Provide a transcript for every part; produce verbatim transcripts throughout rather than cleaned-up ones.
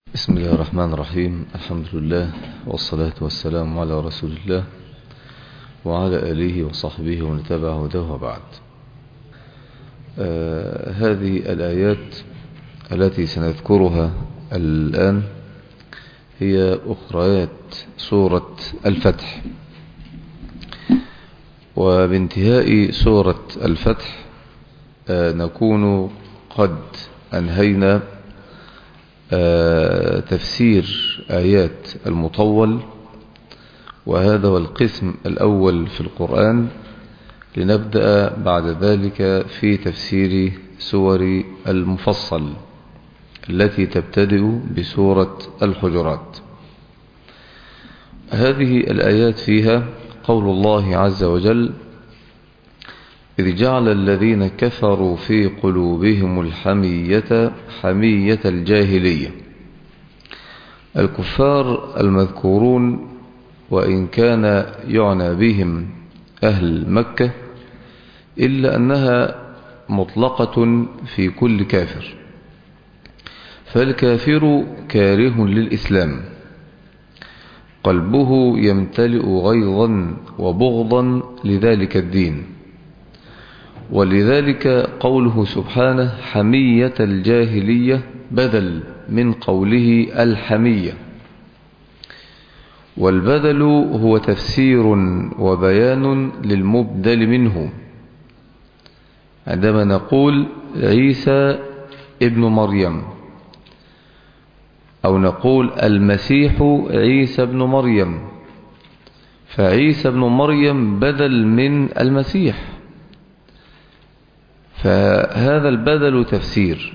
بسم الله الرحمن الرحيم. الحمد لله والصلاة والسلام على رسول الله وعلى آله وصحبه ومن تبع هداه وبعد. آه هذه الآيات التي سنذكرها الآن هي أخريات سورة الفتح، وبانتهاء سورة الفتح آه نكون قد أنهينا آه تفسير آيات المطول، وهذا هو القسم الأول في القرآن. لنبدأ بعد ذلك في تفسير سور المفصل التي تبتدئ بسورة الحجرات. هذه الآيات فيها قول الله عز وجل: إذ جعل الذين كفروا في قلوبهم الحمية حمية الجاهلية. الكفار المذكورون، وإن كان يعنى بهم أهل مكة، إلا أنها مطلقة في كل كافر، فالكافر كاره للإسلام، قلبه يمتلئ غيظا وبغضا لذلك الدين، ولذلك قوله سبحانه حمية الجاهلية بدل من قوله الحمية. والبدل هو تفسير وبيان للمبدل منه. عندما نقول عيسى ابن مريم، أو نقول المسيح عيسى ابن مريم، فعيسى ابن مريم بدل من المسيح، فهذا البدل تفسير.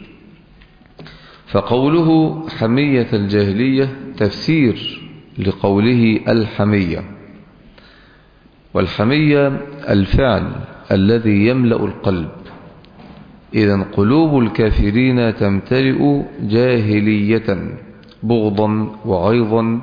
فقوله حمية الجاهلية تفسير لقوله الحمية. والحمية الفعل الذي يملأ القلب. إذن قلوب الكافرين تمتلئ جاهلية، بغضا وغيظا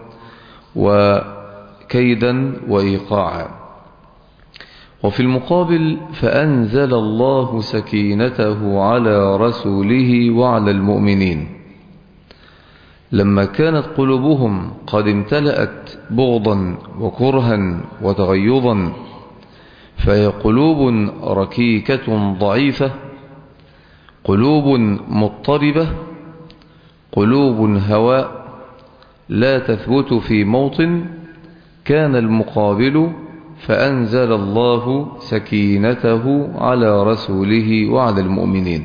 وكيدا وإيقاعا. وفي المقابل فأنزل الله سكينته على رسوله وعلى المؤمنين لما كانت قلوبهم قد امتلأت بغضا وكرها وتغيظا، فهي قلوب ركيكة ضعيفة، قلوب مضطربة، قلوب هواء لا تثبت في موطن. كان المقابل فأنزل الله سكينته على رسوله وعلى المؤمنين.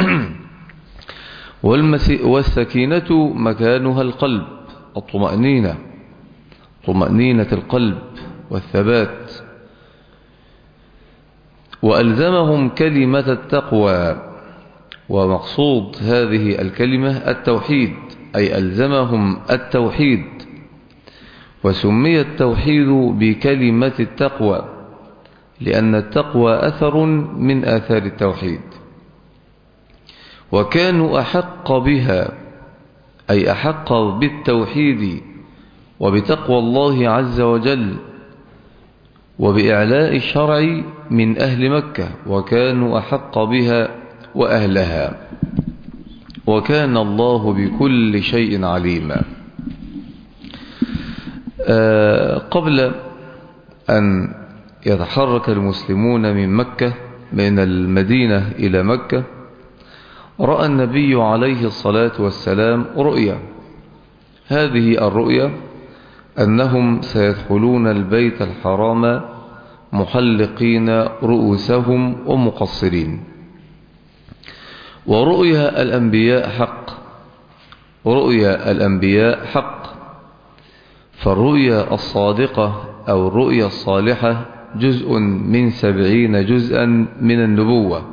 والسكينة مكانها القلب، الطمأنينة، طمأنينة القلب والثبات. وألزمهم كلمة التقوى، ومقصود هذه الكلمة التوحيد، أي ألزمهم التوحيد. وسمي التوحيد بكلمة التقوى لأن التقوى أثر من آثار التوحيد. وكانوا أحق بها، أي أحق بالتوحيد وبتقوى الله عز وجل وبإعلاء الشرع من أهل مكة، وكانوا أحق بها وأهلها، وكان الله بكل شيء عليما. آه قبل أن يتحرك المسلمون من مكة، من المدينة إلى مكة، رأى النبي عليه الصلاة والسلام رؤيا. هذه الرؤيا أنهم سيدخلون البيت الحرام محلقين رؤوسهم ومقصرين. ورؤيا الأنبياء حق، رؤيا الأنبياء حق. فالرؤيا الصادقة أو الرؤيا الصالحة جزء من سبعين جزءا من النبوة.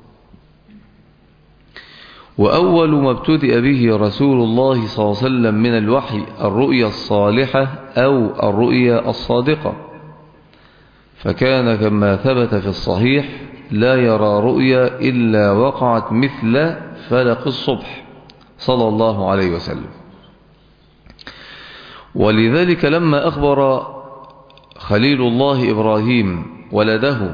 وأول ما ابتدأ به رسول الله صلى الله عليه وسلم من الوحي الرؤيا الصالحة أو الرؤيا الصادقة. فكان كما ثبت في الصحيح لا يرى رؤيا إلا وقعت مثل فلق الصبح صلى الله عليه وسلم. ولذلك لما أخبر خليل الله إبراهيم ولده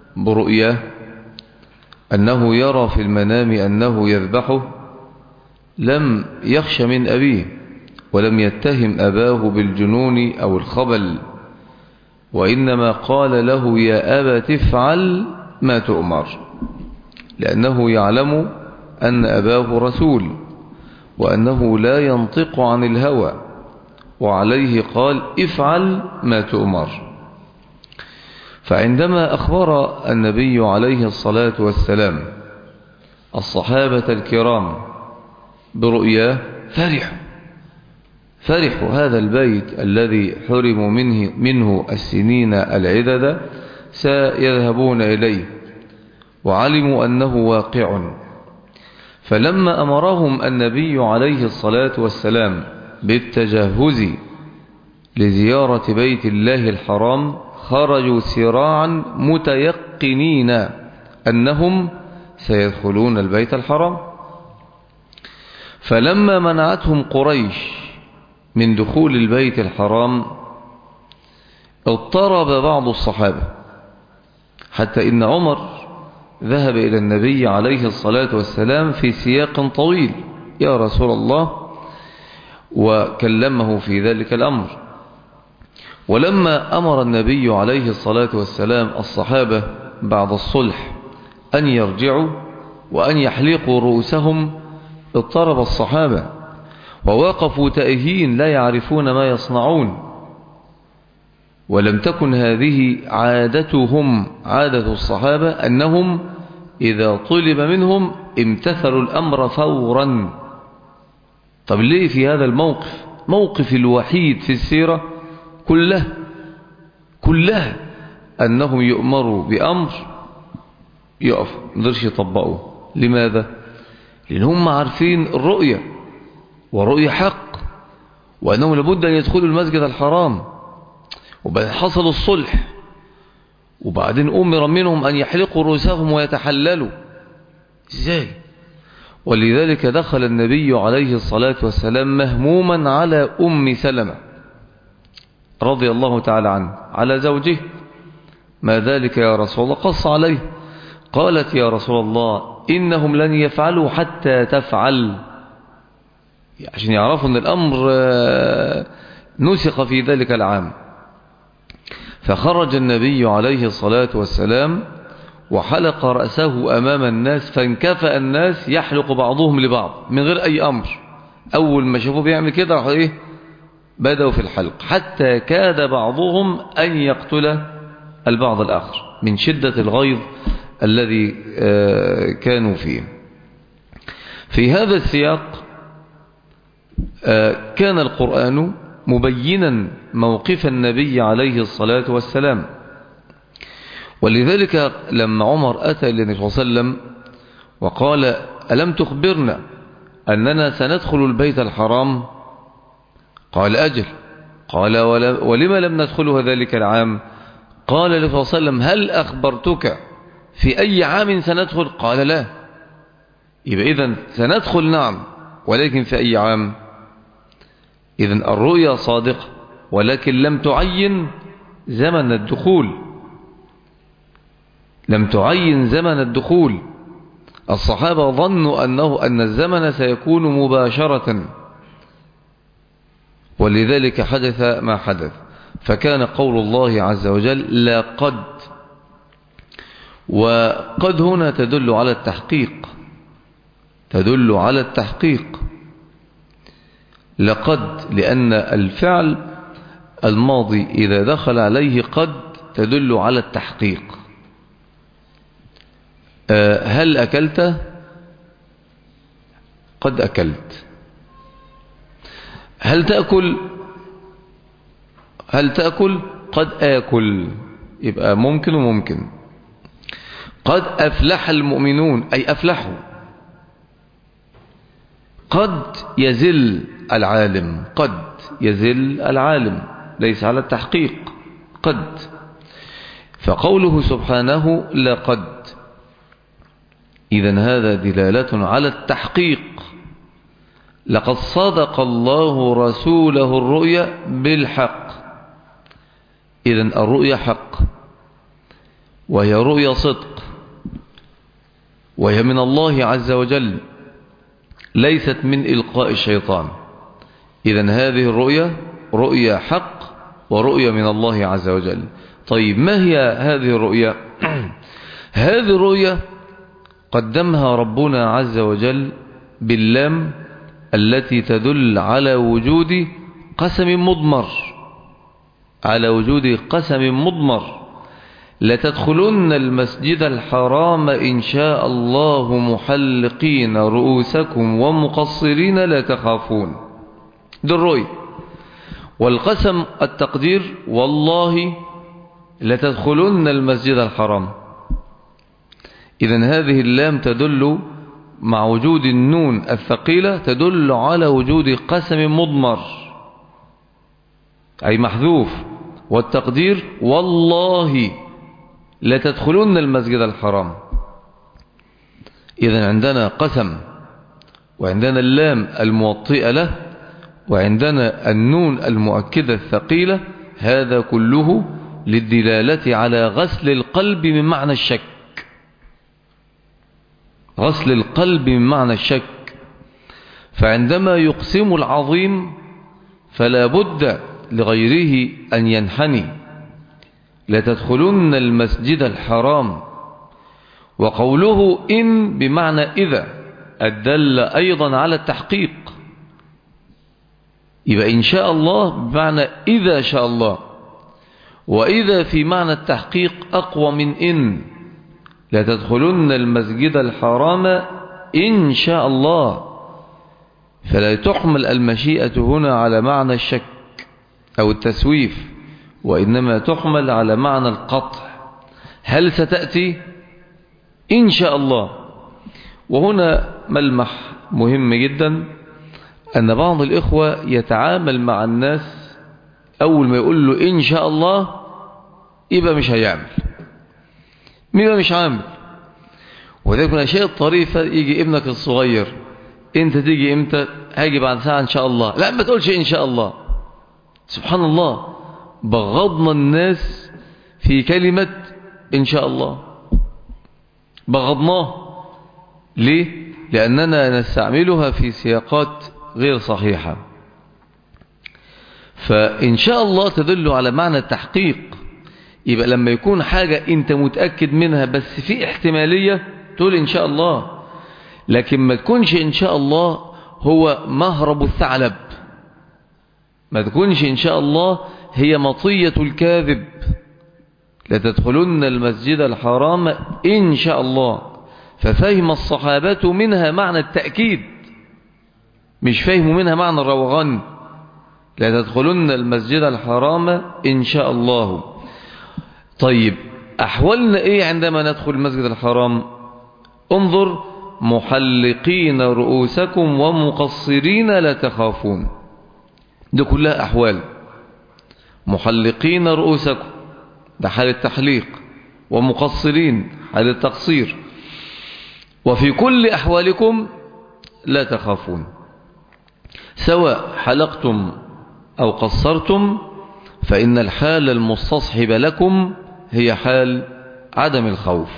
برؤياه أنه يرى في المنام أنه يذبحه، لم يخش من أبيه ولم يتهم أباه بالجنون أو الخبل، وإنما قال له يا أبا تفعل ما تؤمر، لأنه يعلم أن أباه رسول وأنه لا ينطق عن الهوى، وعليه قال افعل ما تؤمر. فعندما أخبر النبي عليه الصلاة والسلام الصحابة الكرام برؤياه فرحوا فرحوا هذا البيت الذي حرموا منه, منه السنين العدد سيذهبون إليه، وعلموا أنه واقع. فلما أمرهم النبي عليه الصلاة والسلام بالتجهز لزيارة بيت الله الحرام خرجوا سراعا متيقنين أنهم سيدخلون البيت الحرام. فلما منعتهم قريش من دخول البيت الحرام اضطرب بعض الصحابة، حتى إن عمر ذهب إلى النبي عليه الصلاة والسلام في سياق طويل يا رسول الله، وكلمه في ذلك الأمر. ولما أمر النبي عليه الصلاة والسلام الصحابة بعد الصلح أن يرجعوا وأن يحلقوا رؤوسهم اضطرب الصحابة ووقفوا تائهين لا يعرفون ما يصنعون، ولم تكن هذه عادتهم عادة الصحابة أنهم إذا طلب منهم امتثلوا الأمر فورا. طب ليه في هذا الموقف، موقف الوحيد في السيرة كلها كلها أنهم يؤمروا بأمر يقف مدرش يطبقوا؟ لماذا؟ لأنهم عارفين الرؤية ورؤية حق، وأنهم لابد أن يدخلوا المسجد الحرام، وبعدين حصل الصلح، وبعدين أمر منهم أن يحلقوا رؤوسهم ويتحللوا. إزاي؟ ولذلك دخل النبي عليه الصلاة والسلام مهموما على أم سلمة رضي الله تعالى عنه على زوجه. ما ذلك يا رسول الله؟ قص عليه. قالت يا رسول الله إنهم لن يفعلوا حتى تفعل، عشان يعرفوا أن الأمر نسخ في ذلك العام. فخرج النبي عليه الصلاة والسلام وحلق رأسه أمام الناس، فانكفأ الناس يحلق بعضهم لبعض من غير أي أمر. أول ما شافوه بيعمل كده راحوا إيه بدأوا في الحلق، حتى كاد بعضهم أن يقتل البعض الآخر من شدة الغيظ الذي كانوا فيه. في هذا السياق كان القرآن مبينا موقف النبي عليه الصلاة والسلام. ولذلك لما عمر أتى للنبي صلى الله عليه وسلم وقال ألم تخبرنا أننا سندخل البيت الحرام؟ قال أجل. قال ولما لم ندخله ذلك العام؟ قال النبي صلى الله عليه وسلم هل أخبرتك في أي عام سندخل؟ قال لا. يبقى إذن سندخل نعم، ولكن في أي عام؟ إذن الرؤيا صادقة، ولكن لم تعين زمن الدخول، لم تعين زمن الدخول. الصحابة ظنوا أنه أن الزمن سيكون مباشرة، ولذلك حدث ما حدث. فكان قول الله عز وجل لا قد، وقد هنا تدل على التحقيق، تدل على التحقيق. لقد لأن الفعل الماضي إذا دخل عليه قد تدل على التحقيق. هل أكلت؟ قد أكلت. هل تأكل؟ هل تأكل؟ قد آكل. يبقى ممكن وممكن. قد أفلح المؤمنون أي أفلحوا. قد يزل العالم، قد يزل العالم ليس على التحقيق قد. فقوله سبحانه لقد، إذن هذا دلالة على التحقيق. لقد صدق الله رسوله الرؤيا بالحق. إذن الرؤيا حق، وهي رؤيا صدق، وهي من الله عز وجل. ليست من إلقاء الشيطان. إذن هذه الرؤية رؤية حق ورؤية من الله عز وجل. طيب ما هي هذه الرؤية؟ هذه الرؤية قدمها ربنا عز وجل باللام التي تدل على وجود قسم مضمر، على وجود قسم مضمر. لتدخلن المسجد الحرام إن شاء الله محلقين رؤوسكم ومقصرين لا تخافون. دي الرؤية. والقسم التقدير والله لتدخلن المسجد الحرام. إذن هذه اللام تدل مع وجود النون الثقيلة تدل على وجود قسم مضمر أي محذوف، والتقدير والله لتدخلن المسجد الحرام. إذن عندنا قسم وعندنا اللام الموطئة له وعندنا النون المؤكدة الثقيلة، هذا كله للدلالة على غسل القلب من معنى الشك، غسل القلب من معنى الشك. فعندما يقسم العظيم فلا بد لغيره أن ينحني. لتدخلن المسجد الحرام، وقوله إن بمعنى إذا الدل أيضا على التحقيق، يبقى إن شاء الله بمعنى إذا شاء الله، وإذا في معنى التحقيق أقوى من إن. لتدخلن المسجد الحرام إن شاء الله، فلا تحمل المشيئة هنا على معنى الشك أو التسويف، وإنما تحمل على معنى القطع. هل ستأتي؟ إن شاء الله. وهنا ملمح مهم جدا، أن بعض الإخوة يتعامل مع الناس أول ما يقول له إن شاء الله يبقى مش هيعمل، يبقى مش عامل. وذلك من الأشياء الطريفة يجي ابنك الصغير، أنت تيجي إمتى؟ هاجي بعد ساعة إن شاء الله. لا ما تقولش إن شاء الله. سبحان الله، بغضنا الناس في كلمة إن شاء الله، بغضناه. ليه؟ لأننا نستعملها في سياقات غير صحيحة. فإن شاء الله تدل على معنى التحقيق. يبقى لما يكون حاجة أنت متأكد منها بس في احتمالية تقول إن شاء الله، لكن ما تكونش إن شاء الله هو مهرب الثعلب، ما تكونش إن شاء الله هي مطية الكاذب. لتدخلن المسجد الحرام إن شاء الله، ففهم الصحابة منها معنى التأكيد، مش فهموا منها معنى الروغان. لتدخلن المسجد الحرام إن شاء الله. طيب أحوالنا إيه عندما ندخل المسجد الحرام؟ انظر، محلقين رؤوسكم ومقصرين لا تخافون. دي كلها أحوال. محلقين رؤوسكم ده حال التحليق، ومقصرين حال التقصير. وفي كل أحوالكم لا تخافون، سواء حلقتم أو قصرتم، فإن الحال المستصحب لكم هي حال عدم الخوف.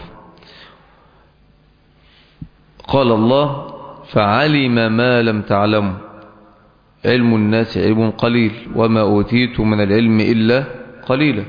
قال الله: فعلم ما لم تعلموا، علم الناس علم قليل وما أوتيت من العلم إلا قليلا.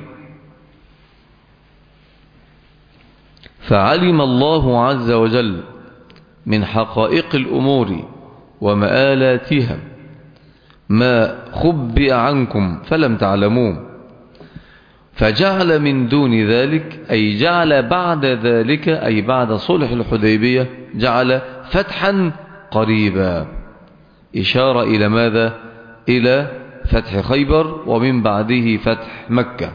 فعلم الله عز وجل من حقائق الأمور ومآلاتها ما خبئ عنكم فلم تعلموه، فجعل من دون ذلك، أي جعل بعد ذلك، أي بعد صلح الحديبية، جعل فتحا قريبا، إشارة إلى ماذا؟ إلى فتح خيبر ومن بعده فتح مكة.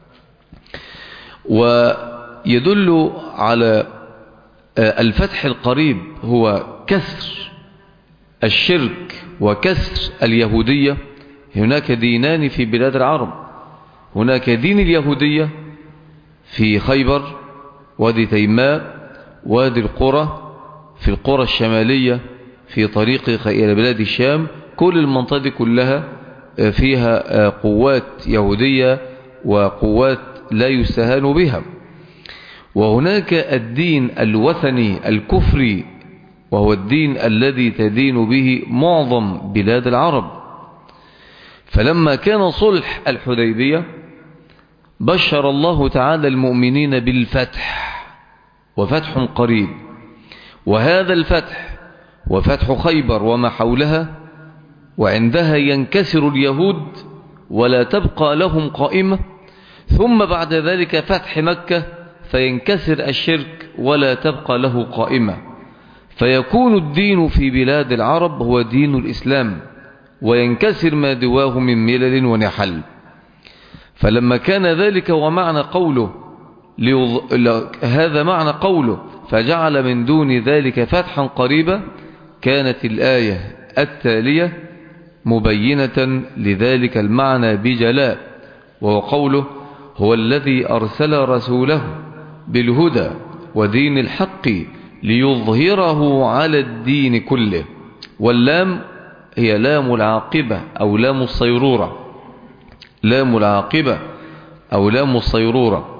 ويدل على الفتح القريب هو كسر الشرك وكسر اليهودية. هناك دينان في بلاد العرب، هناك دين اليهودية في خيبر، وادي تيماء، وادي القرى، في القرى الشمالية في طريق إلى بلاد الشام. كل المنطقة دي كلها فيها قوات يهودية وقوات لا يستهان بها. وهناك الدين الوثني الكفري وهو الدين الذي تدين به معظم بلاد العرب. فلما كان صلح الحديبية بشر الله تعالى المؤمنين بالفتح، وفتح قريب، وهذا الفتح وفتح خيبر وما حولها، وعندها ينكسر اليهود ولا تبقى لهم قائمة، ثم بعد ذلك فتح مكة فينكسر الشرك ولا تبقى له قائمة، فيكون الدين في بلاد العرب هو دين الإسلام، وينكسر ما دواه من ملل ونحل. فلما كان ذلك ومعنى قوله ليض... هذا معنى قوله فجعل من دون ذلك فتحا قريبا، كانت الآية التالية مبينة لذلك المعنى بجلاء، وهو قوله هو الذي أرسل رسوله بالهدى ودين الحق ليظهره على الدين كله. واللام هي لام العاقبة أو لام الصيرورة، لام العاقبة أو لام الصيرورة.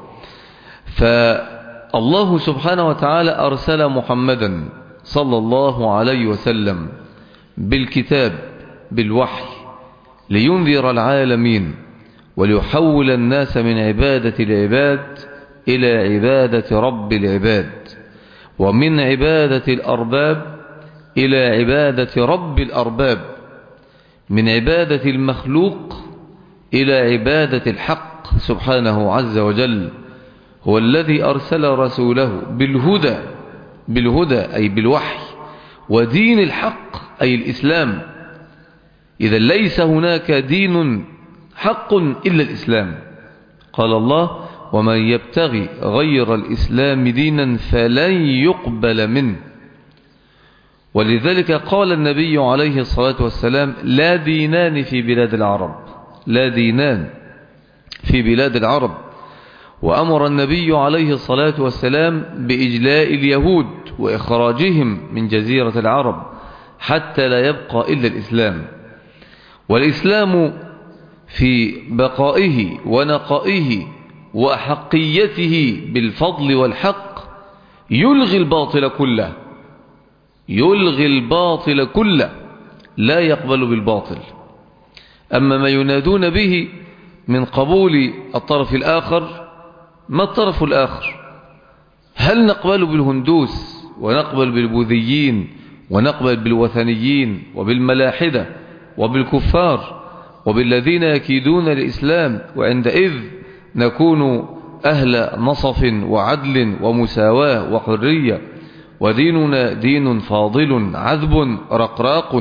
فالله سبحانه وتعالى أرسل محمدا صلى الله عليه وسلم بالكتاب بالوحي لينذر العالمين وليحول الناس من عبادة العباد إلى عبادة رب العباد، ومن عبادة الأرباب إلى عبادة رب الأرباب، من عبادة المخلوق إلى عبادة الحق سبحانه عز وجل. هو الذي أرسل رسوله بالهدى، بالهدى أي بالوحي، ودين الحق أي الإسلام. إذا ليس هناك دين حق إلا الإسلام. قال الله ومن يبتغي غير الإسلام دينا فلن يقبل منه. ولذلك قال النبي عليه الصلاة والسلام لا دينان في بلاد العرب، لا دينان في بلاد العرب. وأمر النبي عليه الصلاة والسلام بإجلاء اليهود وإخراجهم من جزيرة العرب حتى لا يبقى إلا الإسلام. والإسلام في بقائه ونقائه وأحقيته بالفضل والحق يلغي الباطل كله، يلغي الباطل كله، لا يقبل بالباطل. أما ما ينادون به من قبول الطرف الآخر، ما الطرف الآخر؟ هل نقبل بالهندوس ونقبل بالبوذيين ونقبل بالوثنيين وبالملاحدة وبالكفار وبالذين يكيدون الإسلام، وعندئذ نكون أهل نصف وعدل ومساواة وحرية، وديننا دين فاضل عذب رقراق؟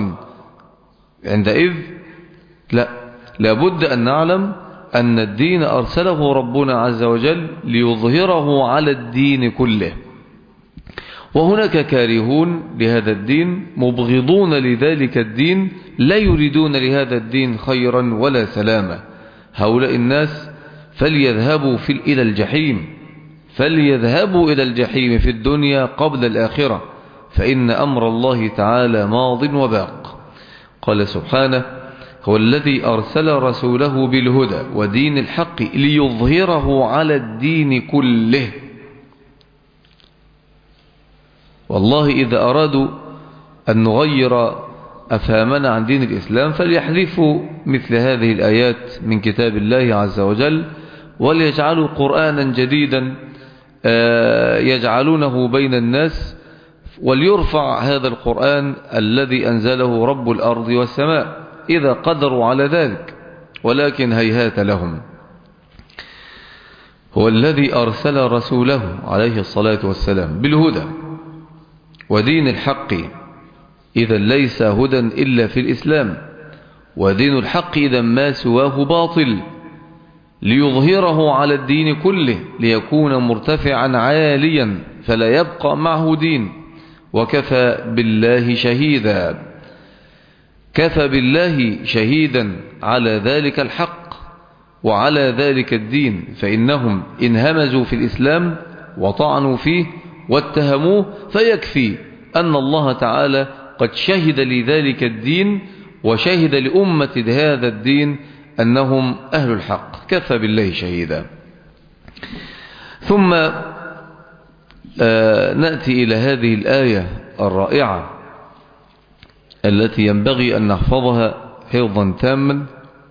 عندئذ لا، لابد أن نعلم أن الدين أرسله ربنا عز وجل ليظهره على الدين كله. وهناك كارهون لهذا الدين مبغضون لذلك الدين، لا يريدون لهذا الدين خيرا ولا سلامة. هؤلاء الناس فليذهبوا في إلى الجحيم، فليذهبوا إلى الجحيم في الدنيا قبل الآخرة، فإن أمر الله تعالى ماض وباق. قال سبحانه هو الذي أرسل رسوله بالهدى ودين الحق ليظهره على الدين كله. والله إذا أرادوا أن نغير أفهامنا عن دين الإسلام فليحذفوا مثل هذه الآيات من كتاب الله عز وجل، وليجعلوا قرآنا جديدا يجعلونه بين الناس، وليرفع هذا القرآن الذي أنزله رب الأرض والسماء إذا قدروا على ذلك، ولكن هيهات لهم. هو الذي أرسل رسوله عليه الصلاة والسلام بالهدى ودين الحق، إذا ليس هدى إلا في الإسلام، ودين الحق إذا ما سواه باطل، ليظهره على الدين كله ليكون مرتفعا عاليا فلا يبقى معه دين. وكفى بالله شهيدا، كفى بالله شهيدا على ذلك الحق وعلى ذلك الدين، فإنهم إن همزوا في الإسلام وطعنوا فيه واتهموه فيكفي أن الله تعالى قد شهد لذلك الدين وشهد لأمة هذا الدين أنهم أهل الحق. كفى بالله شهيدا. ثم آه نأتي إلى هذه الآية الرائعة التي ينبغي أن نحفظها حفظا تاما: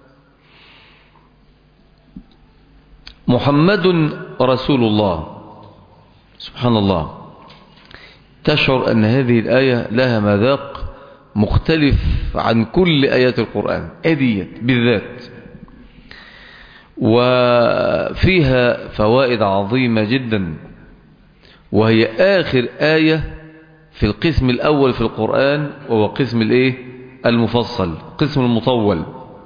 محمد رسول الله. سبحان الله، تشعر أن هذه الآية لها مذاق مختلف عن كل آيات القرآن، أديت بالذات، وفيها فوائد عظيمة جدا، وهي آخر آية في القسم الأول في القرآن، وهو قسم الإيه؟ المفصل، قسم المطول.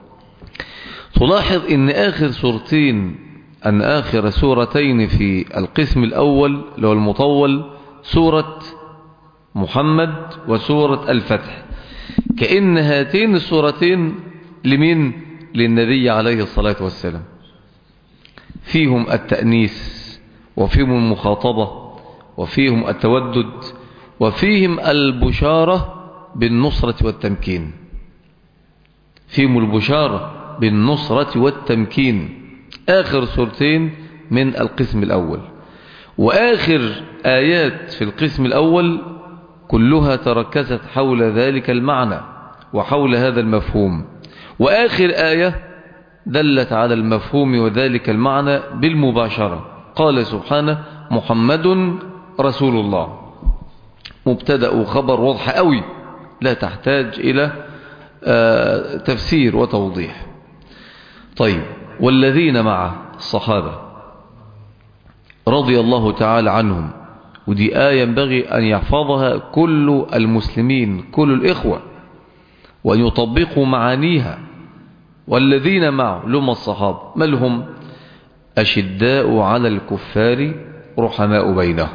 تلاحظ أن آخر سورتين أن آخر سورتين في القسم الأول اللي هو المطول سورة محمد وسورة الفتح، كأن هاتين السورتين لمن؟ للنبي عليه الصلاة والسلام، فيهم التأنيس وفيهم المخاطبة وفيهم التودد وفيهم البشارة بالنصرة والتمكين، فيهم البشارة بالنصرة والتمكين، آخر سورتين من القسم الأول. وآخر آيات في القسم الأول كلها تركزت حول ذلك المعنى وحول هذا المفهوم، وآخر آية دلت على المفهوم وذلك المعنى بالمباشرة. قال سبحانه: محمد رسول الله، مبتدأ وخبر واضح قوي، لا تحتاج إلى آه تفسير وتوضيح. طيب، والذين معه الصحابة رضي الله تعالى عنهم، ودي آية ينبغي أن يحفظها كل المسلمين، كل الإخوة، وأن يطبقوا معانيها. والذين معه لهم الصحابة، ما لهم؟ أشداء على الكفار رحماء بينهم.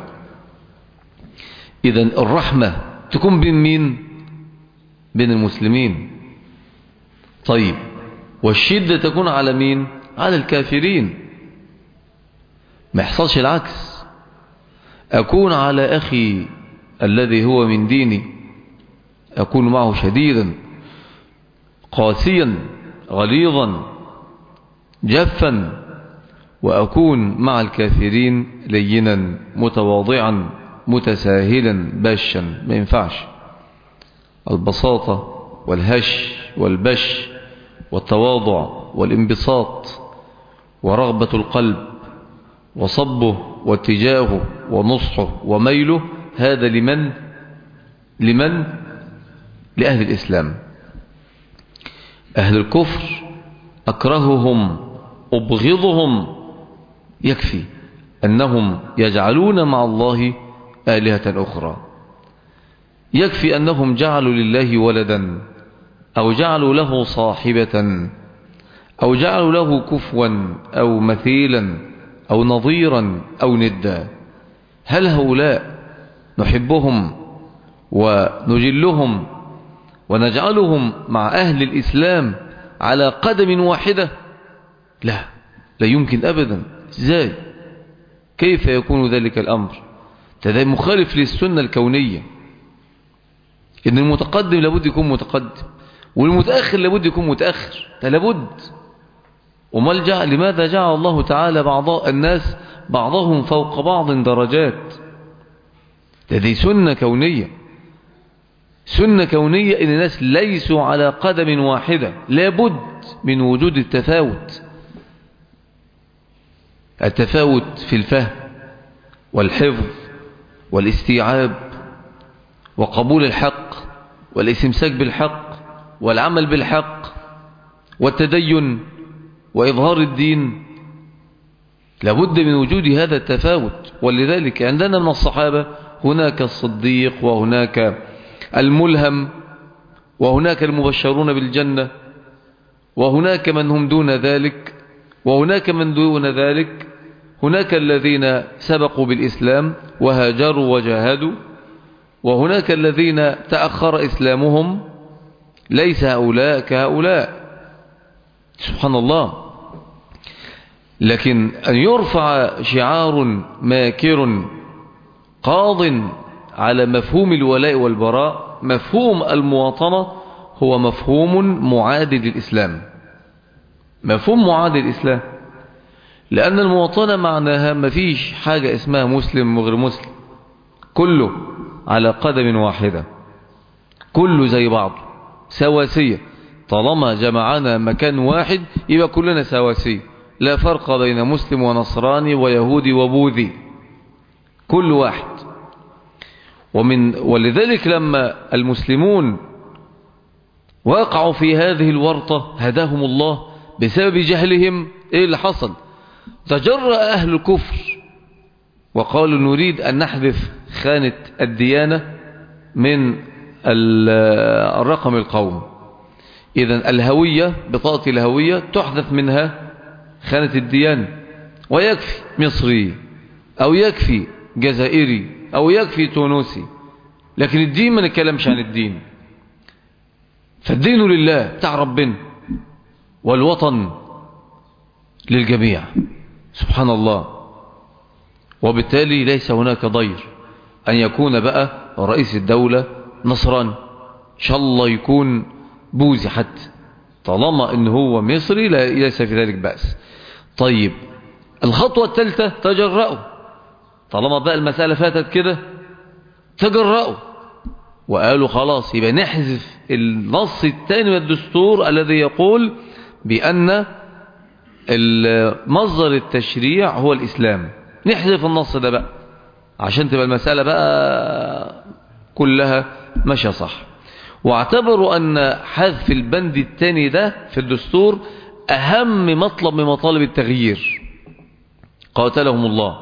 إذن الرحمة تكون بين مين؟ بين المسلمين. طيب، والشدة تكون على مين؟ على الكافرين. ما يحصلش العكس، أكون على أخي الذي هو من ديني أكون معه شديدا قاسيا غليظا جفا، وأكون مع الكافرين لينا متواضعا متساهلا باشا. ما ينفعش. البساطة والهش والبش والتواضع والانبساط ورغبة القلب وصبه واتجاهه ونصحه وميله، هذا لمن؟ لمن؟ لأهل الإسلام. أهل الكفر أكرههم أبغضهم، يكفي أنهم يجعلون مع الله آلهة أخرى، يكفي أنهم جعلوا لله ولدا أو جعلوا له صاحبة أو جعلوا له كفوا أو مثيلا أو نظيرا أو ندا. هل هؤلاء نحبهم ونجلهم ونجعلهم مع أهل الإسلام على قدم واحدة؟ لا، لا يمكن أبدا. إزاي؟ كيف يكون ذلك الأمر؟ هذا مخالف للسنة الكونية، إن المتقدم لابد يكون متقدم والمتأخر لابد يكون متأخر، ده لابد. وما جعل لماذا جعل الله تعالى بعض الناس بعضهم فوق بعض درجات؟ هذه سنة كونية، سنة كونية إن الناس ليسوا على قدم واحدة، لابد من وجود التفاوت، التفاوت في الفهم والحفظ والاستيعاب وقبول الحق والاستمساك بالحق والعمل بالحق والتدين وإظهار الدين. لابد من وجود هذا التفاوت. ولذلك عندنا من الصحابة هناك الصديق وهناك الملهم وهناك المبشرون بالجنة وهناك من هم دون ذلك وهناك من دون ذلك، هناك الذين سبقوا بالإسلام وهاجروا وجاهدوا، وهناك الذين تأخر إسلامهم، ليس هؤلاء كهؤلاء. سبحان الله. لكن أن يرفع شعار ماكر قاض على مفهوم الولاء والبراء، مفهوم المواطنة هو مفهوم معادل للإسلام، مفهوم معادل للإسلام، لأن المواطنة معناها ما فيش حاجة اسمها مسلم وغير مسلم، كله على قدم واحدة، كله زي بعض سواسية. طالما جمعنا مكان واحد يبقى كلنا سواسية، لا فرق بين مسلم ونصراني ويهودي وبوذي، كل واحد. ومن ولذلك لما المسلمون وقعوا في هذه الورطة هداهم الله بسبب جهلهم، ايه اللي حصل؟ تجرأ أهل الكفر وقالوا نريد أن نحذف خانة الديانة من الرقم القومي. إذن الهوية، بطاقة الهوية تحذف منها خانة الديانة، ويكفي مصري أو يكفي جزائري أو يكفي تونسي، لكن الدين ما نتكلمش عن الدين. فالدين لله بتاع ربنا، والوطن للجميع سبحان الله. وبالتالي ليس هناك ضير أن يكون بقى رئيس الدولة نصراني، إن شاء الله يكون بوذي حتى، طالما إن هو مصري ليس في ذلك بأس. طيب الخطوة الثالثة تجرأوا، طالما بقى المسألة فاتت كده تجرأوا وقالوا خلاص يبقى نحذف النص الثاني من الدستور الذي يقول بأن مصدر التشريع هو الإسلام، نحذف النص ده بقى عشان تبقى المسألة بقى كلها ماشية صح. واعتبروا أن حذف البند الثاني ده في الدستور أهم مطلب من مطالب التغيير، قاتلهم الله.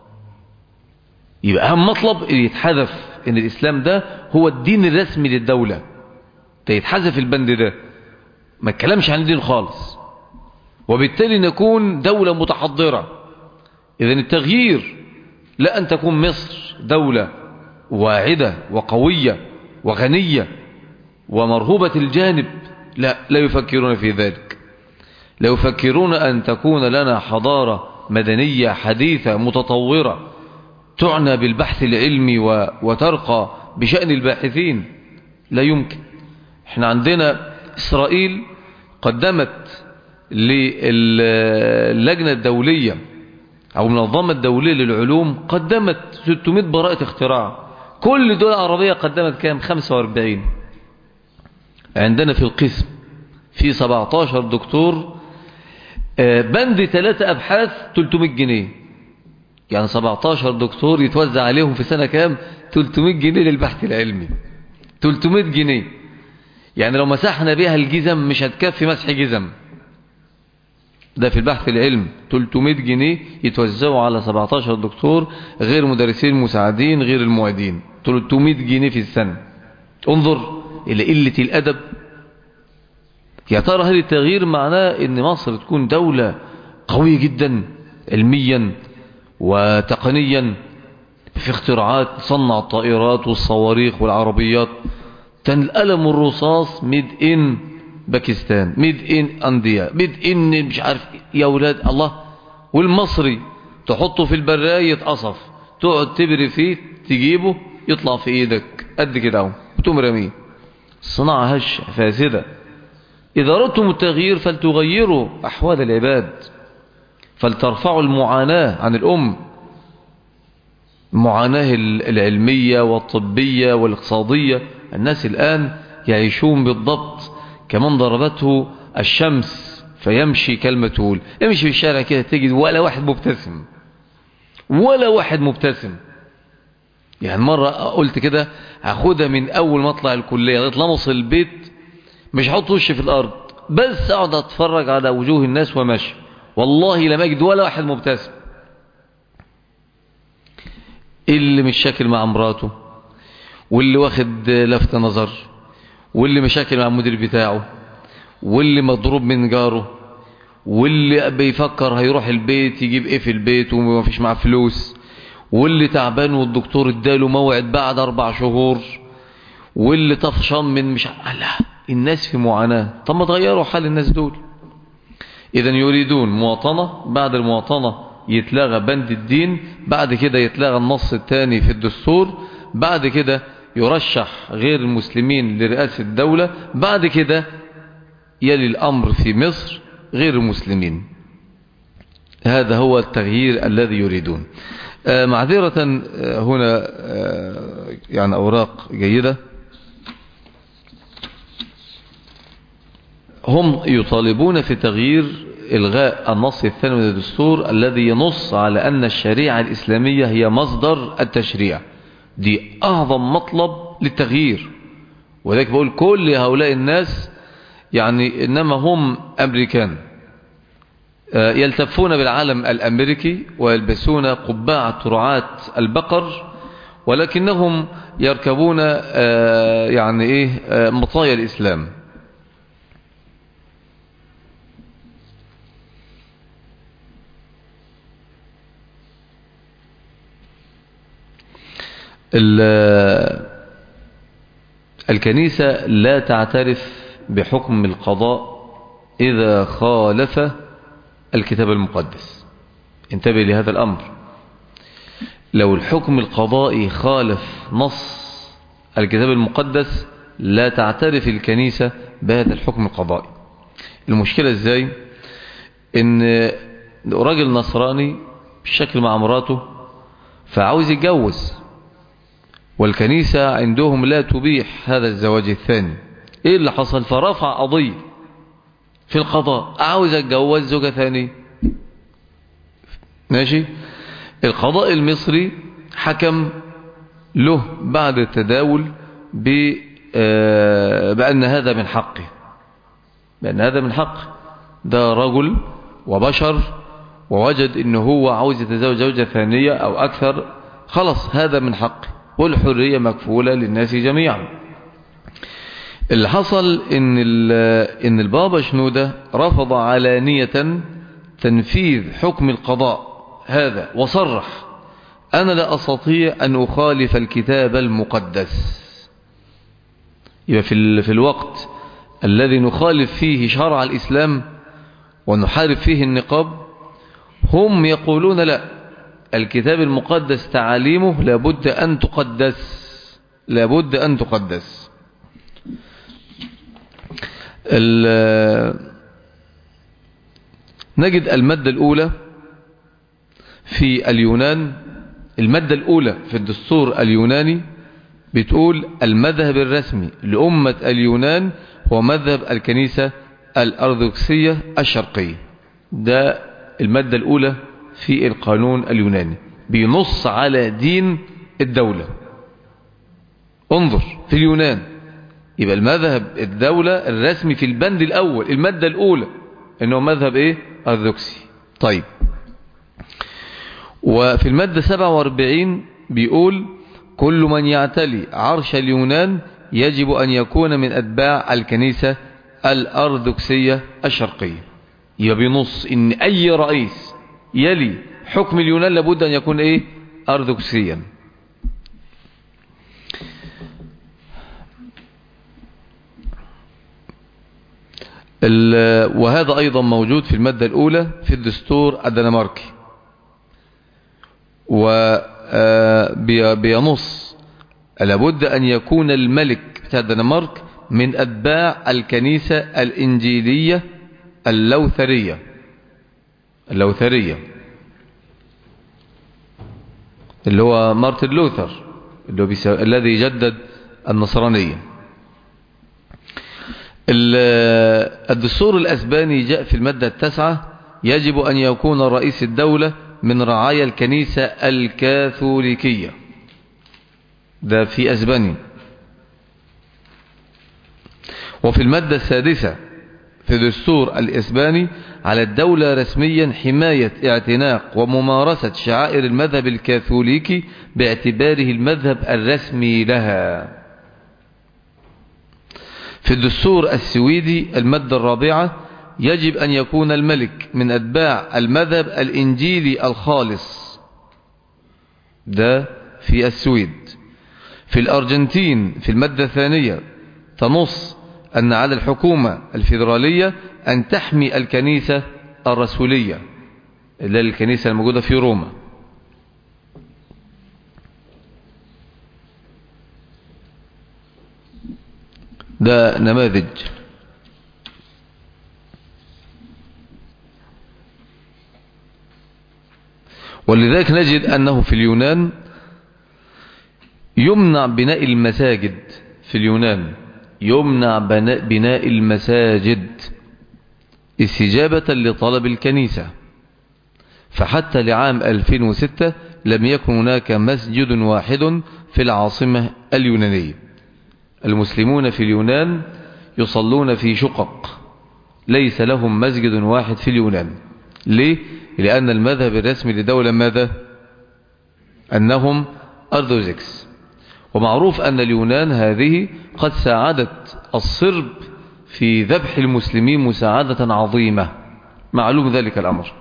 يبقى أهم مطلب اللي يتحذف إن الإسلام ده هو الدين الرسمي للدولة، يتحذف البند ده، ما اتكلمش عن الدين خالص، وبالتالي نكون دولة متحضرة. إذن التغيير لا أن تكون مصر دولة واعدة وقوية وغنية ومرهوبة الجانب، لا لا يفكرون في ذلك، لا يفكرون أن تكون لنا حضارة مدنية حديثة متطورة تعنى بالبحث العلمي وترقى بشأن الباحثين، لا يمكن. احنا عندنا إسرائيل قدمت للجنة الدولية أو المنظمة الدولية للعلوم قدمت ستمائة براءة اختراع، كل دولة عربية قدمت كام؟ خمسة وأربعين. عندنا في القسم في سبعة عشر دكتور، بند ثلاثة أبحاث ثلاثمائة جنيه، يعني سبعة عشر دكتور يتوزع عليهم في سنة كام؟ ثلاثمائة جنيه للبحث العلمي، ثلاثمائة جنيه. يعني لو مسحنا بها الجزم مش هتكفي مسح جزم، ده في البحث العلمي ثلاثمائة جنيه يتوزعوا على سبعة عشر دكتور غير مدرسين مساعدين غير المعيدين، ثلاثمائة جنيه في السنة. انظر إلى قلة الأدب. يا ترى هذا التغيير معناه ان مصر تكون دولة قوية جدا علميا وتقنيا في اختراعات، تصنع الطائرات والصواريخ والعربيات، تنقلم الرصاص ميد ان باكستان، ميد ان انديا، ميد ان مش عارف يا ولاد الله. والمصري تحطه في البراية يتقصف، تقعد تبري فيه تجيبه يطلع في ايدك قد كده اهو وتقوم رميه. الصناعة هش فاسدة. إذا أردتم التغيير فلتغيروا أحوال العباد، فلترفعوا المعاناة عن الأم، المعاناة العلمية والطبية والاقتصادية. الناس الآن يعيشون بالضبط كمن ضربته الشمس فيمشي كالمتول. امشي في الشارع كده تجد ولا واحد مبتسم، ولا واحد مبتسم. يعني مرة قلت كده هاخدها من أول ما اطلع الكلية لغاية لما اوصل البيت مش هحط وشي في الأرض، بس أقعد أتفرج على وجوه الناس وماشي، والله لم أجد ولا واحد مبتسم. اللي مش شاكل مع مراته، واللي واخد لفت نظر، واللي مشاكل مع المدير بتاعه، واللي مضروب من جاره، واللي بيفكر هيروح البيت يجيب ايه في البيت وما فيش معاه فلوس، واللي تعبان والدكتور اداله موعد بعد أربع شهور، واللي طفشان من مش لا. الناس في معاناة. طب ما تغيروا حال الناس دول. إذا يريدون مواطنة، بعد المواطنة يتلغى بند الدين، بعد كده يتلغى النص الثاني في الدستور، بعد كده يرشح غير المسلمين لرئاسة الدولة، بعد كده يلي الأمر في مصر غير المسلمين. هذا هو التغيير الذي يريدون. آه معذرة آه هنا آه يعني أوراق جيدة. هم يطالبون في تغيير إلغاء النص الثاني من الدستور الذي ينص على أن الشريعة الإسلامية هي مصدر التشريع. دي أعظم مطلب للتغيير. ولكن بقول كل هؤلاء الناس يعني إنما هم أمريكان يلتفون بالعالم الأمريكي ويلبسون قبعة رعاة البقر، ولكنهم يركبون يعني إيه مطايا الإسلام. الكنيسة لا تعترف بحكم القضاء إذا خالف الكتاب المقدس. انتبه لهذا الأمر. لو الحكم القضائي خالف نص الكتاب المقدس لا تعترف الكنيسة بهذا الحكم القضائي. المشكلة ازاي؟ ان راجل نصراني بالشكل مع مراته فعاوز يتجوز، والكنيسة عندهم لا تبيح هذا الزواج الثاني. ايه اللي حصل؟ فرفع قضية في القضاء، عاوز اتجوز زوجة ثانية. ماشي. القضاء المصري حكم له بعد التداول بأن هذا من حقه، بأن هذا من حقه. ده رجل وبشر ووجد انه هو عاوز يتزوج زوجة ثانية او اكثر، خلاص هذا من حقه، والحرية مكفولة للناس جميعا. اللي حصل ان ان البابا شنودة رفض علانية تنفيذ حكم القضاء هذا، وصرح: انا لا استطيع ان اخالف الكتاب المقدس. يبقى في في الوقت الذي نخالف فيه شرع الاسلام ونحارب فيه النقاب، هم يقولون لا، الكتاب المقدس تعاليمه لابد ان تقدس، لابد ان تقدس. نجد المادة الأولى في اليونان، المادة الأولى في الدستور اليوناني بتقول: المذهب الرسمي لأمة اليونان هو مذهب الكنيسة الأرثوذكسية الشرقية. ده المادة الأولى في القانون اليوناني، بينص على دين الدولة. انظر في اليونان، يبقى المذهب الدولة الرسمي في البند الأول المادة الأولى إنه مذهب إيه؟ أرثوذكسي. طيب، وفي المادة سبعة وأربعين بيقول: كل من يعتلي عرش اليونان يجب أن يكون من أتباع الكنيسة الأرثوذكسية الشرقية. يبقى بينص إن أي رئيس يلي حكم اليونان لابد أن يكون إيه؟ أرثوذكسيا. وهذا أيضا موجود في المادة الأولى في الدستور الدنماركي، وبينص لابد أن يكون الملك بتاع الدنمارك من أتباع الكنيسة الإنجيلية اللوثرية اللوثرية اللي هو مارتن لوثر، اللي هو بيسا... الذي جدد النصرانية. الدستور الأسباني جاء في المادة التاسعة: يجب أن يكون رئيس الدولة من رعايا الكنيسة الكاثوليكية. ده في أسبانيا. وفي المادة السادسة في الدستور الإسباني: على الدولة رسميا حماية اعتناق وممارسة شعائر المذهب الكاثوليكي باعتباره المذهب الرسمي لها. في الدستور السويدي المادة الرابعة: يجب أن يكون الملك من أتباع المذهب الإنجيلي الخالص. ده في السويد. في الأرجنتين في المادة الثانية تنص أن على الحكومة الفيدرالية أن تحمي الكنيسة الرسولية، اللي هي الكنيسة الموجودة في روما. ده نماذج. ولذلك نجد أنه في اليونان يمنع بناء المساجد. في اليونان يمنع بناء المساجد استجابة لطلب الكنيسة. فحتى لعام ألفين وستة لم يكن هناك مسجد واحد في العاصمة اليونانية. المسلمون في اليونان يصلون في شقق، ليس لهم مسجد واحد في اليونان. ليه؟ لأن المذهب الرسمي لدولة ماذا؟ أنهم أرثوذكس. ومعروف أن اليونان هذه قد ساعدت الصرب في ذبح المسلمين مساعدة عظيمة، معلوم ذلك الأمر.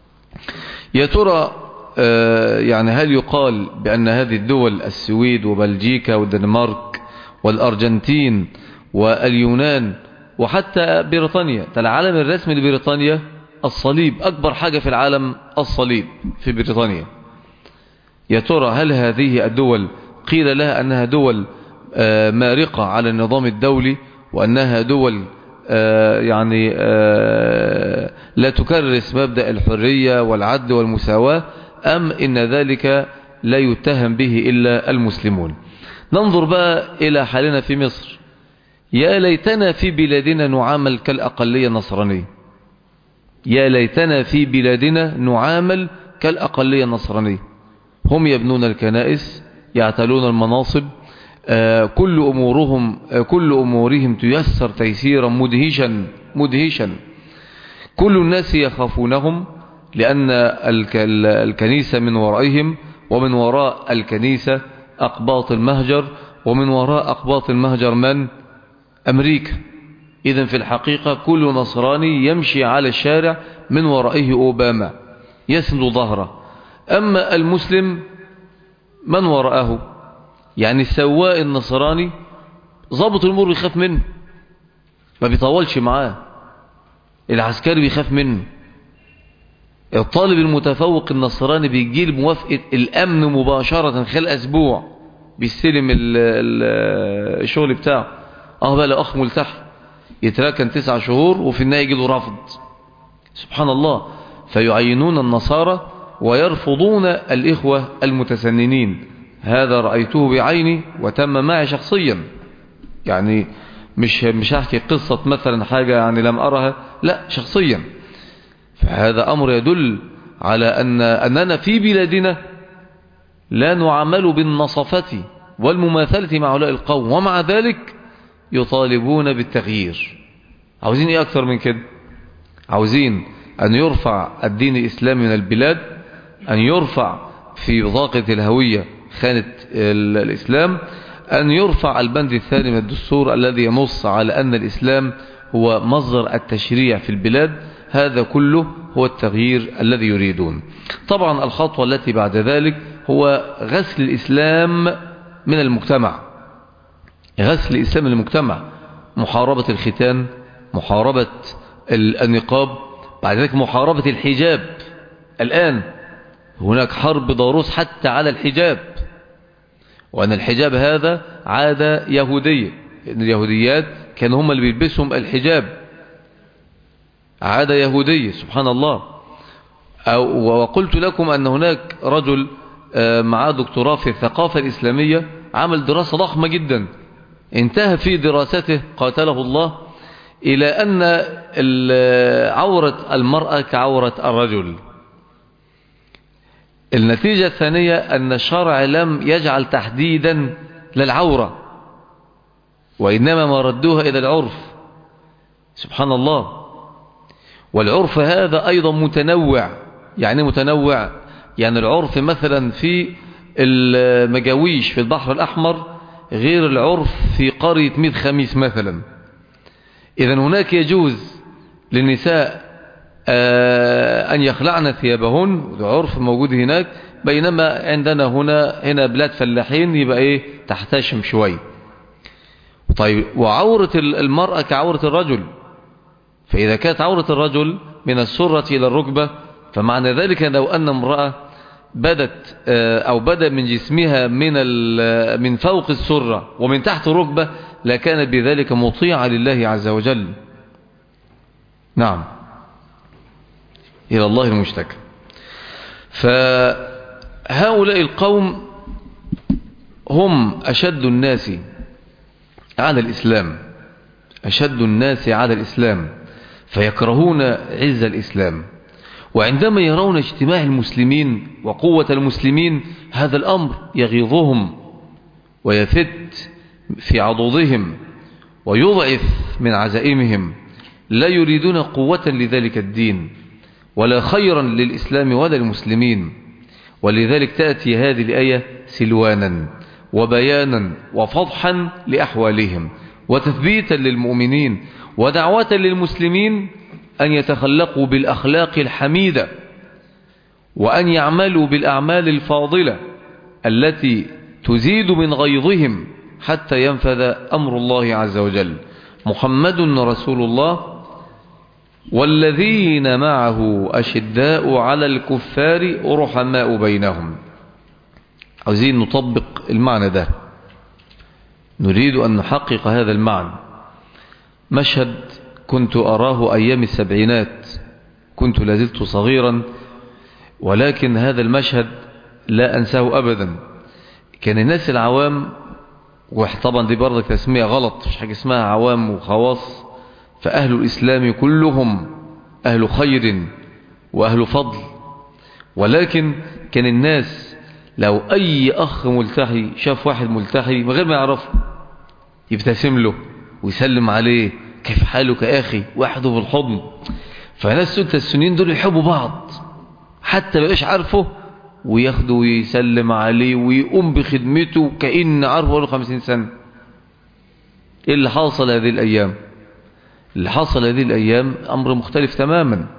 يا ترى آه يعني هل يقال بأن هذه الدول السويد وبلجيكا والدنمارك والأرجنتين واليونان وحتى بريطانيا، العالم الرسمي لبريطانيا الصليب، أكبر حاجة في العالم الصليب في بريطانيا، يا ترى هل هذه الدول قيل لها أنها دول آه مارقة على النظام الدولي، وأنها دول آه يعني آه لا تكرس مبدأ الحرية والعدل والمساواة، أم إن ذلك لا يتهم به إلا المسلمون؟ ننظر بقى إلى حالنا في مصر. يا ليتنا في بلادنا نعامل كالأقلية النصرانية، يا ليتنا في بلادنا نعامل كالأقلية النصرانية. هم يبنون الكنائس، يعتلون المناصب، آه كل أمورهم آه كل أمورهم تيسر تيسيرا مدهشا مدهشا. كل الناس يخافونهم، لأن الكنيسة من ورائهم، ومن وراء الكنيسة أقباط المهجر، ومن وراء أقباط المهجر من؟ أمريكا. إذن في الحقيقة كل نصراني يمشي على الشارع من ورائه أوباما يسند ظهره. أما المسلم من وراءه، يعني السواق النصراني ضابط المرور يخاف منه، ما بيطولش معاه، العسكري بيخاف منه، الطالب المتفوق النصراني بيجيل موافقة الأمن مباشرة خلال أسبوع، بيستلم الشغل بتاعه. اه بقى لأخ ملتحي يتراكن تسع شهور وفي النهاية يجيله رفض. سبحان الله. فيعينون النصارى ويرفضون الإخوة المتسننين. هذا رأيته بعيني وتم معي شخصيا، يعني مش مش هحكي قصة مثلا حاجة يعني لم أرها، لا شخصيا. فهذا أمر يدل على أن أننا في بلادنا لا نعمل بالنصفة والمماثلة مع هؤلاء القوم، ومع ذلك يطالبون بالتغيير. عاوزين ايه اكتر من كده؟ عاوزين ان يرفع الدين الاسلامي من البلاد، ان يرفع في بطاقة الهوية خانة الاسلام، ان يرفع البند الثاني من الدستور الذي ينص على ان الاسلام هو مصدر التشريع في البلاد. هذا كله هو التغيير الذي يريدون. طبعا الخطوة التي بعد ذلك هو غسل الاسلام من المجتمع، غسل الإسلام من المجتمع، محاربة الختان، محاربة النقاب، بعد ذلك محاربة الحجاب. الآن هناك حرب ضاروس حتى على الحجاب، وأن الحجاب هذا عادة يهودية، لأن اليهوديات كانوا هم اللي بيلبسهم الحجاب، عادة يهودية. سبحان الله. وقلت لكم أن هناك رجل معاه دكتوراه في الثقافة الإسلامية عمل دراسة ضخمة جدا، انتهى في دراسته قاتله الله إلى أن عورة المرأة كعورة الرجل. النتيجة الثانية أن الشرع لم يجعل تحديدا للعورة، وإنما مردوها إلى العرف. سبحان الله. والعرف هذا أيضا متنوع. يعني متنوع، يعني العرف مثلا في المجاويش في البحر الأحمر غير العرف في قرية ميت خميس مثلا. إذن هناك يجوز للنساء أن يخلعن ثيابهن، وده عرف موجود هناك، بينما عندنا هنا هنا بلاد فلاحين يبقى إيه تحتشم شوي. طيب وعورة المرأة كعورة الرجل، فإذا كانت عورة الرجل من السرة إلى الركبة، فمعنى ذلك لو أن امرأة بدت أو بدأ من جسمها من من فوق السرة ومن تحت الركبة لكانت بذلك مطيعة لله عز وجل. نعم، إلى الله المشتكى. فهؤلاء القوم هم أشد الناس على الإسلام، أشد الناس على الإسلام، فيكرهون عز الإسلام. وعندما يرون اجتماع المسلمين وقوة المسلمين هذا الأمر يغيظهم ويفت في عضوضهم ويضعف من عزائمهم، لا يريدون قوة لذلك الدين ولا خيرا للإسلام ولا المسلمين. ولذلك تأتي هذه الآية سلوانا وبيانا وفضحا لأحوالهم وتثبيتا للمؤمنين ودعوة للمسلمين أن يتخلقوا بالأخلاق الحميدة وأن يعملوا بالأعمال الفاضلة التي تزيد من غيظهم حتى ينفذ أمر الله عز وجل. محمد رسول الله والذين معه أشداء على الكفار رحماء بينهم. عايزين نطبق المعنى ده، نريد أن نحقق هذا المعنى. مشهد كنت أراه أيام السبعينات، كنت لازلت صغيرا، ولكن هذا المشهد لا أنساه أبدا. كان الناس العوام، وطبعا دي برضك تسمية غلط، مش حاجة اسمها عوام وخواص، فأهل الإسلام كلهم أهل خير وأهل فضل، ولكن كان الناس لو أي أخ ملتحي شاف واحد ملتحي من غير ما يعرفه يبتسم له ويسلم عليه، كيف حالك يا أخي، واحده في الحضن. فناس ستة السنين دول يحبوا بعض حتى بقاش عارفه وياخده ويسلم عليه ويقوم بخدمته كأن عارفه له خمسين سنة. إيه اللي حصل هذه الأيام؟ اللي حصل هذه الأيام أمر مختلف تماما.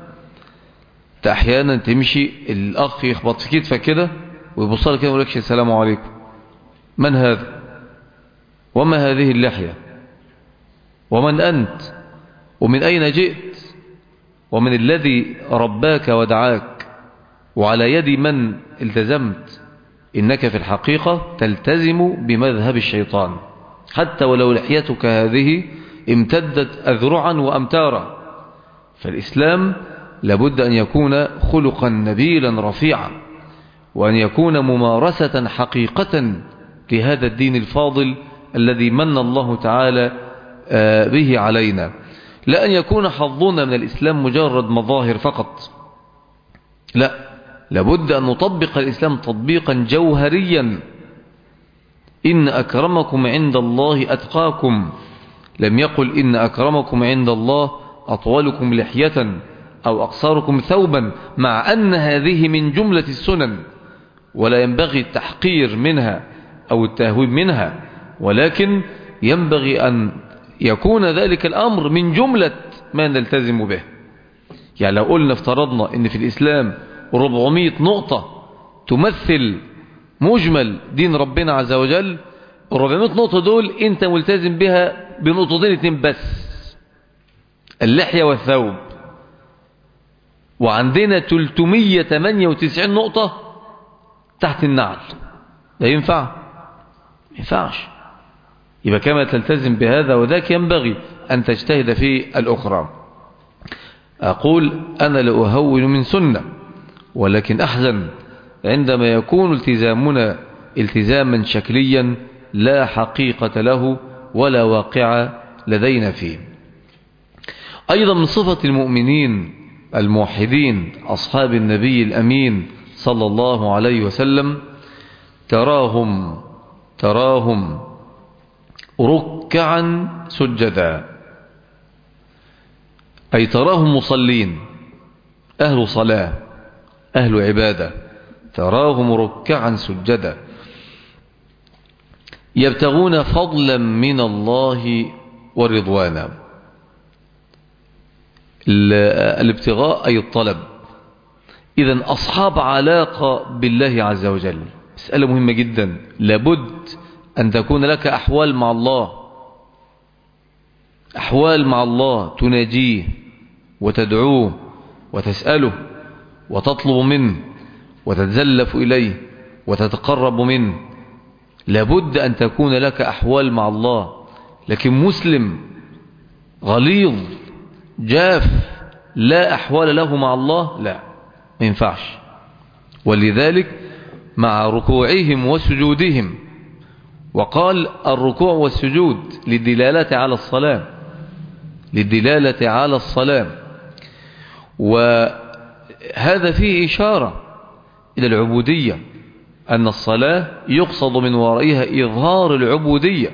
أحيانا تمشي الأخ يخبط في كتفك كده ويبص لك كده ويقول لك السلام عليكم، من هذا؟ وما هذه اللحية؟ ومن أنت؟ ومن أين جئت؟ ومن الذي رباك ودعاك؟ وعلى يد من التزمت؟ إنك في الحقيقة تلتزم بمذهب الشيطان، حتى ولو لحيتك هذه امتدت أذرعا وأمتارا. فالإسلام لابد أن يكون خلقا نبيلا رفيعا، وأن يكون ممارسة حقيقة لهذا الدين الفاضل الذي من الله تعالى به علينا. لا أن يكون حظنا من الإسلام مجرد مظاهر فقط، لا، لابد أن نطبق الإسلام تطبيقا جوهريا. إن أكرمكم عند الله أتقاكم، لم يقل إن أكرمكم عند الله أطولكم لحية أو أقصركم ثوبا، مع أن هذه من جملة السنن ولا ينبغي التحقير منها أو التهويب منها، ولكن ينبغي أن يكون ذلك الأمر من جملة ما نلتزم به. يعني لو قلنا افترضنا أن في الإسلام أربعمائة نقطة تمثل مجمل دين ربنا عز وجل، أربعمائة نقطة دول أنت ملتزم بها بنقطتين اتنين بس، اللحية والثوب، وعندنا ثلاثمائة وثمانية وتسعين نقطة تحت النعل. لا ينفع، ما ينفعش. يبقى كما تلتزم بهذا وذاك ينبغي أن تجتهد في الأخرى. أقول أنا لأهون من سنة، ولكن أحزن عندما يكون التزامنا التزاما شكليا لا حقيقة له ولا واقع لدينا فيه. أيضا من صفة المؤمنين الموحدين أصحاب النبي الأمين صلى الله عليه وسلم تراهم تراهم ركعا سجدا، أي تراهم مصلين، أهل صلاة، أهل عبادة، تراهم ركعا سجدا يبتغون فضلا من الله ورضوانا. الابتغاء أي الطلب. إذن أصحاب علاقة بالله عز وجل، مسألة مهمة جدا، لابد أن تكون لك أحوال مع الله، أحوال مع الله تناجيه وتدعوه وتسأله وتطلب منه وتتزلف إليه وتتقرب منه. لابد أن تكون لك أحوال مع الله. لكن مسلم غليظ جاف لا أحوال له مع الله، لا، ما ينفعش. ولذلك مع ركوعهم وسجودهم، وقال الركوع والسجود للدلالة على الصلاة، للدلالة على الصلاة. وهذا فيه إشارة إلى العبودية، أن الصلاة يقصد من ورائها إظهار العبودية،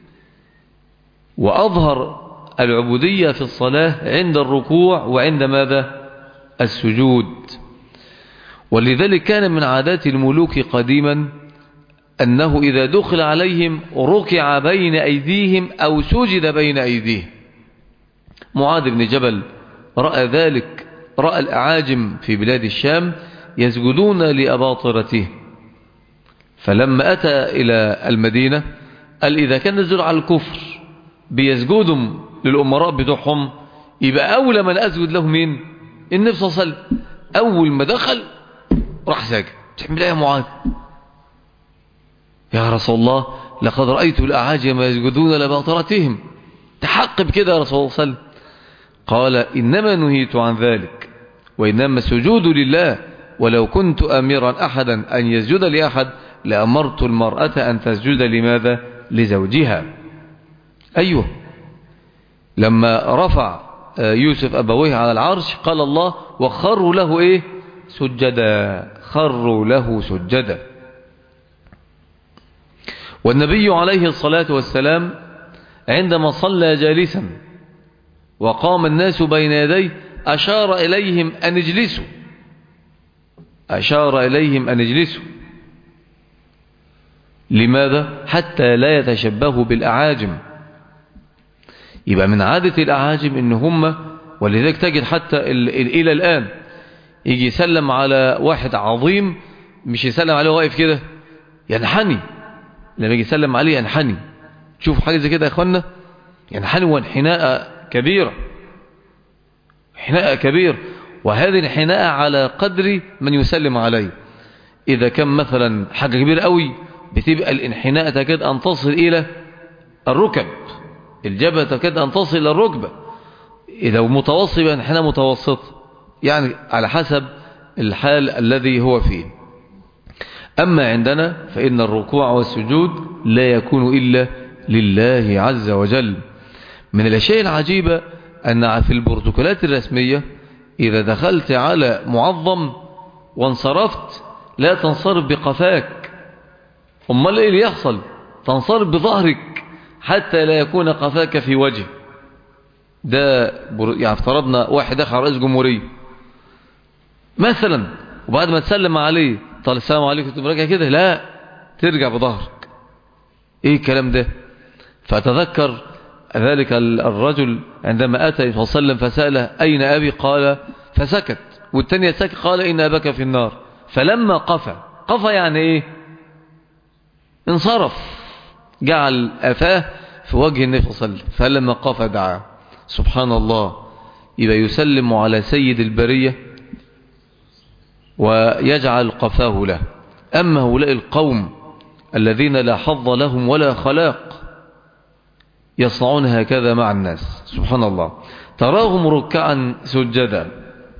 وأظهر العبودية في الصلاة عند الركوع وعند ماذا؟ السجود. ولذلك كان من عادات الملوك قديما أنه إذا دخل عليهم ركع بين أيديهم أو سجد بين أيديهم. معاذ بن جبل رأى ذلك، رأى الأعاجم في بلاد الشام يسجدون لأباطرته، فلما أتى إلى المدينة قال إذا كان نزل على الكفر بيسجدهم للأمراء بتوعهم، يبقى أول من أسجد له مين؟ النبي صلى الله عليه وسلم. أول ما دخل راح ساجد. تحمل يا معاذ؟ يا رسول الله لقد رأيت الأعاجم يسجدون لباطرتهم، تحقب كده يا رسول الله صلى الله عليه وسلم. قال إنما نهيت عن ذلك، وإنما السجود لله، ولو كنت أميرا أحدا أن يسجد لأحد لأمرت المرأة أن تسجد لماذا؟ لزوجها. أيوه، لما رفع يوسف أبويه على العرش قال الله وخروا له إيه؟ سجدا، خروا له سجدا. والنبي عليه الصلاة والسلام عندما صلى جالسا وقام الناس بين يديه أشار إليهم أن اجلسوا، أشار إليهم أن اجلسوا. لماذا؟ حتى لا يتشبهوا بالأعاجم. يبقى من عادة الأعاجم إن هم، ولذلك تجد حتى إلى الآن يجي يسلم على واحد عظيم، مش يسلم عليه واقف كده، ينحني. لما يجي يسلم عليه ينحني. تشوفوا حاجة زي كده يا أخوانا؟ ينحني، وانحناء كبيرة، انحناء كبير. وهذه الانحناء على قدر من يسلم عليه. إذا كان مثلا حاجة كبيرة قوي بتبقى الانحناء تكاد أن تصل إلى الركب، الجبهة تكاد أن تصل إلى الركبة. إذا متوسط يبقى انحناء متوسط، يعني على حسب الحال الذي هو فيه. أما عندنا فإن الركوع والسجود لا يكون إلا لله عز وجل. من الأشياء العجيبة أن في البروتوكولات الرسمية إذا دخلت على معظم وانصرفت لا تنصرف بقفاك، أمال إيه اللي يحصل؟ تنصرف بظهرك حتى لا يكون قفاك في وجه. ده يعني افترضنا واحد دخل رئيس جمهورية مثلا، وبعد ما تسلم عليه قال السلام عليكم تبركها كده، لا، ترجع بظهرك. ايه الكلام ده؟ فتذكر ذلك الرجل عندما أتى صلى الله عليه وسلم فسأله أين أبي؟ قال فسكت، والتانية سكت قال إن أباك في النار. فلما قفى، قفى يعني ايه؟ انصرف، جعل أفاه في وجه النبي صلى الله عليه وسلم. فلما قفى دعا. سبحان الله. يبقى يسلم على سيد البرية ويجعل قفاه له. أما هؤلاء القوم الذين لا حظ لهم ولا خلاق يصنعون هكذا مع الناس. سبحان الله. تراهم ركعا سجدا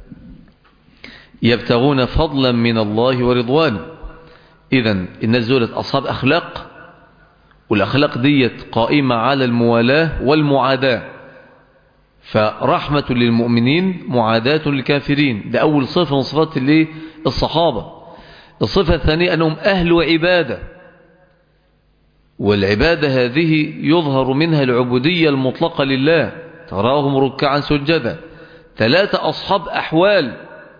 يبتغون فضلا من الله ورضوانه. إذن الناس دولت أصحاب أخلاق، والأخلاق ديت قائمة على الموالاة والمعاداة. فرحمة للمؤمنين معاداة للكافرين، ده أول صفة من صفات الصحابة. الصفة الثانية أنهم أهل عبادة، والعبادة هذه يظهر منها العبودية المطلقة لله. تراهم ركعا سجدا. ثلاثة أصحاب أحوال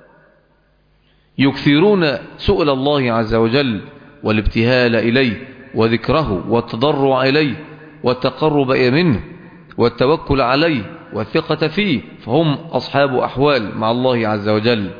يكثرون سؤل الله عز وجل والابتهال إليه وذكره والتضرع إليه والتقرب منه والتوكل عليه والثقة فيه، فهم أصحاب أحوال مع الله عز وجل.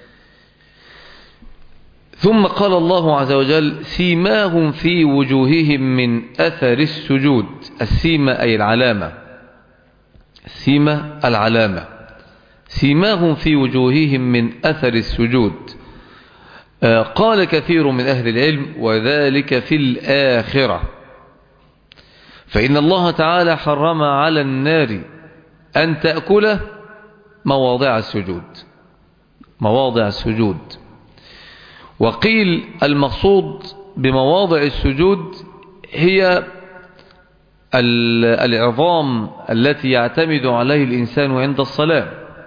ثم قال الله عز وجل سيماهم في وجوههم من أثر السجود. السيمة أي العلامة، السيمة العلامة. سيماهم في وجوههم من أثر السجود. قال كثير من أهل العلم وذلك في الآخرة، فإن الله تعالى حرم على النار أن تأكل مواضع السجود، مواضع السجود. وقيل المقصود بمواضع السجود هي العظام التي يعتمد عليه الإنسان عند الصلاة،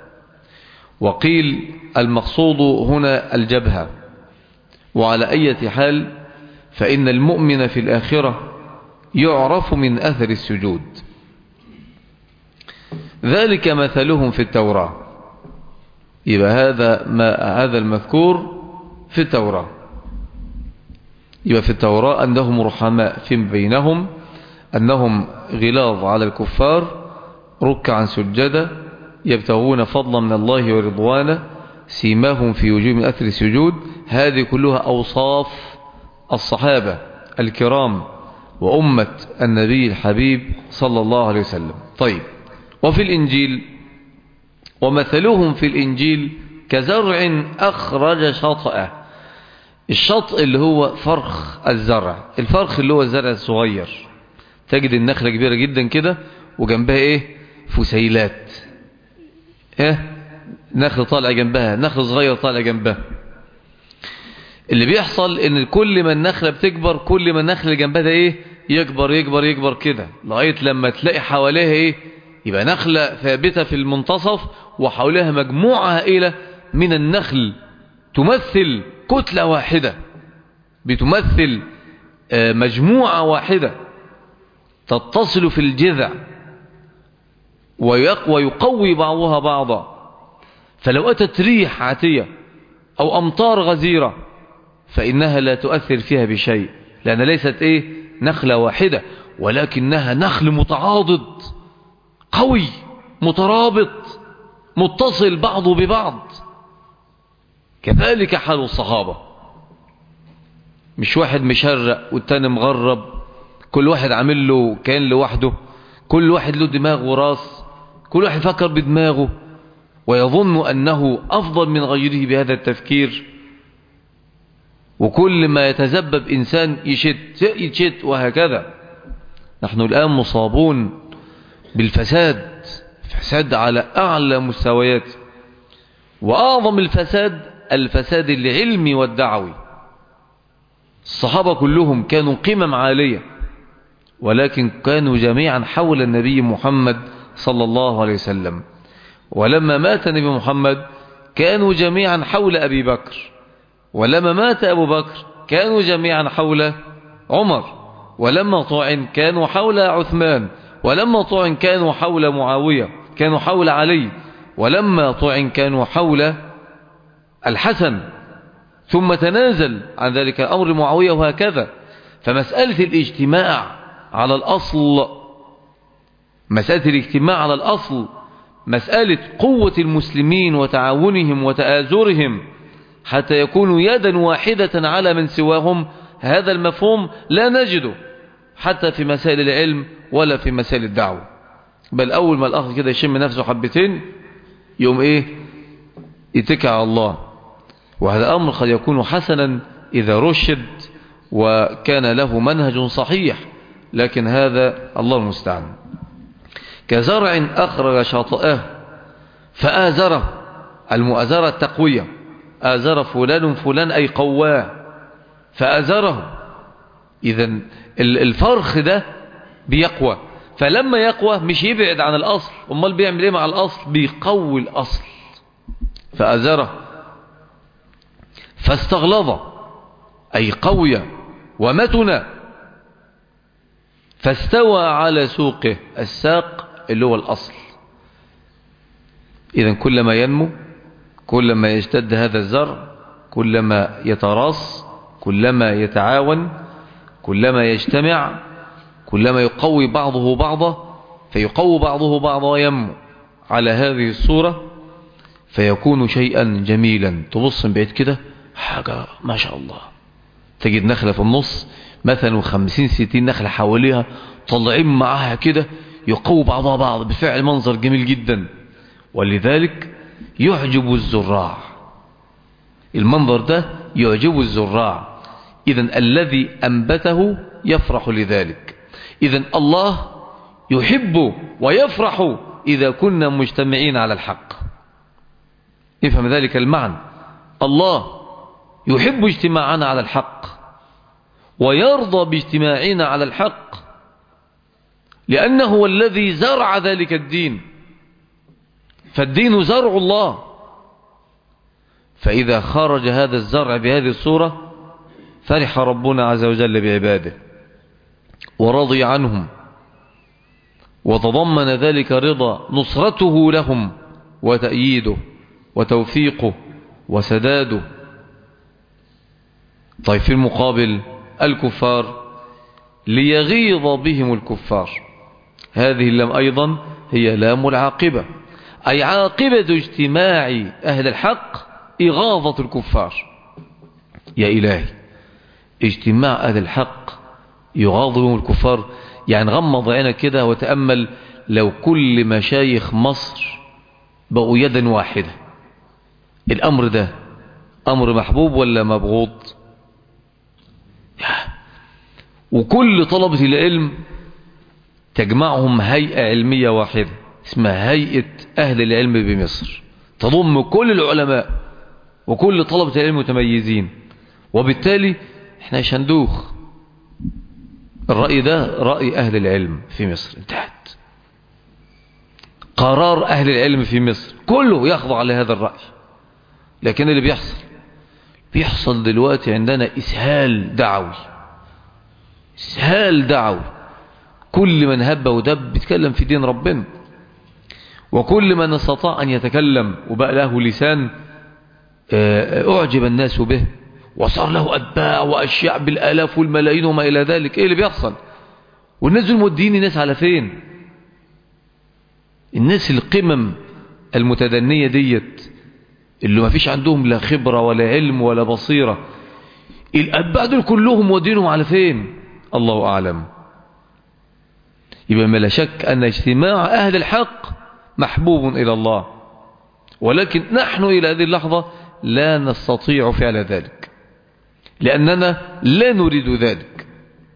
وقيل المقصود هنا الجبهة. وعلى أي حال فإن المؤمن في الآخرة يعرف من أثر السجود. ذلك مثلهم في التوراة. يبقى هذا ما هذا المذكور في التوراة. يبقى في التوراة أنهم رحماء فيما بينهم، أنهم غلاظ على الكفار، ركعا سجدا، يبتغون فضلا من الله ورضوانه، سيماهم في وجوههم من أثر السجود. هذه كلها أوصاف الصحابة الكرام وأمة النبي الحبيب صلى الله عليه وسلم. طيب، وفي الإنجيل ومثلهم في الإنجيل كزرع أخرج شطأه. الشطء اللي هو فرخ الزرع، الفرخ اللي هو الزرع الصغير. تجد النخلة كبيرة جدا كده وجنبها ايه؟ فسيلات. ايه؟ نخل طالع جنبها، نخل صغير طالع جنبها. اللي بيحصل ان كل ما النخلة بتكبر كل ما النخل اللي جنبها ده ايه؟ يكبر يكبر يكبر كده لغاية لما تلاقي حواليها ايه؟ يبقى نخلة ثابتة في المنتصف وحواليها مجموعة هائلة من النخل تمثل كتلة واحدة، بتمثل مجموعة واحدة تتصل في الجذع ويقوي بعضها بعضا. فلو أتت ريح عاتية أو أمطار غزيرة فإنها لا تؤثر فيها بشيء، لأن ليست إيه؟ نخلة واحدة، ولكنها نخل متعاضد قوي مترابط متصل بعضه ببعض. كذلك حال الصحابة، مش واحد مشرق والتاني مغرب، كل واحد عامل له كان لوحده، كل واحد له دماغ وراس، كل واحد فكر بدماغه ويظن أنه أفضل من غيره بهذا التفكير. وكل ما يتذبب إنسان يشت يشت وهكذا. نحن الآن مصابون بالفساد، فساد على أعلى مستويات، وأعظم الفساد الفساد العلمي والدعوي. الصحابة كلهم كانوا قمم عالية، ولكن كانوا جميعا حول النبي محمد صلى الله عليه وسلم. ولما مات النبي محمد كانوا جميعا حول أبي بكر، ولما مات أبو بكر كانوا جميعا حول عمر، ولما طعن كانوا حول عثمان، ولما طعن كانوا حول معاوية، كانوا حول علي، ولما طعن كانوا حول الحسن، ثم تنازل عن ذلك الأمر معاوية، وهكذا. فمسألة الاجتماع على الأصل، مسألة الاجتماع على الأصل، مسألة قوة المسلمين وتعاونهم وتآزرهم حتى يكونوا يدا واحدة على من سواهم، هذا المفهوم لا نجده حتى في مسائل العلم ولا في مسائل الدعوة. بل أول ما الأخ كده يشم نفسه حبتين يوم إيه؟ يتكى على الله. وهذا أمر قد يكون حسنا إذا رشد وكان له منهج صحيح، لكن هذا الله المستعان. كزرع أخرج شطأه فآزره. المؤازرة التقوية، آزر فلان فلان أي قواه فآزره. إذن الفرخ ده بيقوى، فلما يقوى مش يبعد عن الأصل، أمال بيعمل إيه مع الأصل؟ بيقوي الأصل. فآزره فاستغلظ أي قوي ومتن، فاستوى على سوقه. الساق اللي هو الأصل. إذن كلما ينمو، كلما يشتد هذا الزرع، كلما يتراص، كلما يتعاون، كلما يجتمع، كلما يقوي بعضه بعضا، فيقوي بعضه بعضا وينمو على هذه الصورة، فيكون شيئا جميلا. تبص من بعيد كده حاجة ما شاء الله، تجد نخلة في النص مثلا خمسين ستين نخلة حواليها طلعين معاها كده يقوي بعضها بعض، بفعل منظر جميل جدا. ولذلك يعجب الزراع، المنظر ده يعجب الزراع. إذن الذي أنبته يفرح لذلك. إذن الله يحب ويفرح إذا كنا مجتمعين على الحق. يفهم ذلك المعنى. الله يحب اجتماعنا على الحق ويرضى باجتماعنا على الحق، لأنه هو الذي زرع ذلك الدين، فالدين زرع الله. فإذا خرج هذا الزرع بهذه الصورة فرح ربنا عز وجل بعباده ورضي عنهم، وتضمن ذلك رضا نصرته لهم وتأييده وتوفيقه وسداده. طيب في المقابل الكفار ليغيظ بهم الكفار، هذه اللام أيضا هي لام العاقبة، أي عاقبة اجتماع أهل الحق إغاظة الكفار. يا إلهي، اجتماع أهل الحق يغاظ بهم الكفار، يعني غمض عينك كده وتأمل لو كل مشايخ مصر بقوا يدا واحدة، الأمر ده أمر محبوب ولا مبغوض؟ وكل طلبة العلم تجمعهم هيئة علمية واحدة اسمها هيئة أهل العلم بمصر، تضم كل العلماء وكل طلبة العلم متميزين، وبالتالي احنا شندوخ. الرأي ده رأي أهل العلم في مصر، انتهت. قرار أهل العلم في مصر كله يخضع لهذا الرأي. لكن اللي بيحصل بيحصل دلوقتي عندنا إسهال دعوي، إسهال دعوي، كل من هب ودب بيتكلم في دين ربنا، وكل من استطاع أن يتكلم وبقى له لسان أعجب الناس به وصار له أتباع وأشياء بالآلاف والملايين وما إلى ذلك. إيه اللي بيحصل؟ والناس المدين الناس على فين؟ الناس القمم المتدنية ديت اللي ما فيش عندهم لا خبرة ولا علم ولا بصيرة، الأتباع دول كلهم ودينهم على فين؟ الله أعلم. يبقى ما لا شك أن اجتماع أهل الحق محبوب إلى الله، ولكن نحن إلى هذه اللحظة لا نستطيع فعل ذلك، لأننا لا نريد ذلك،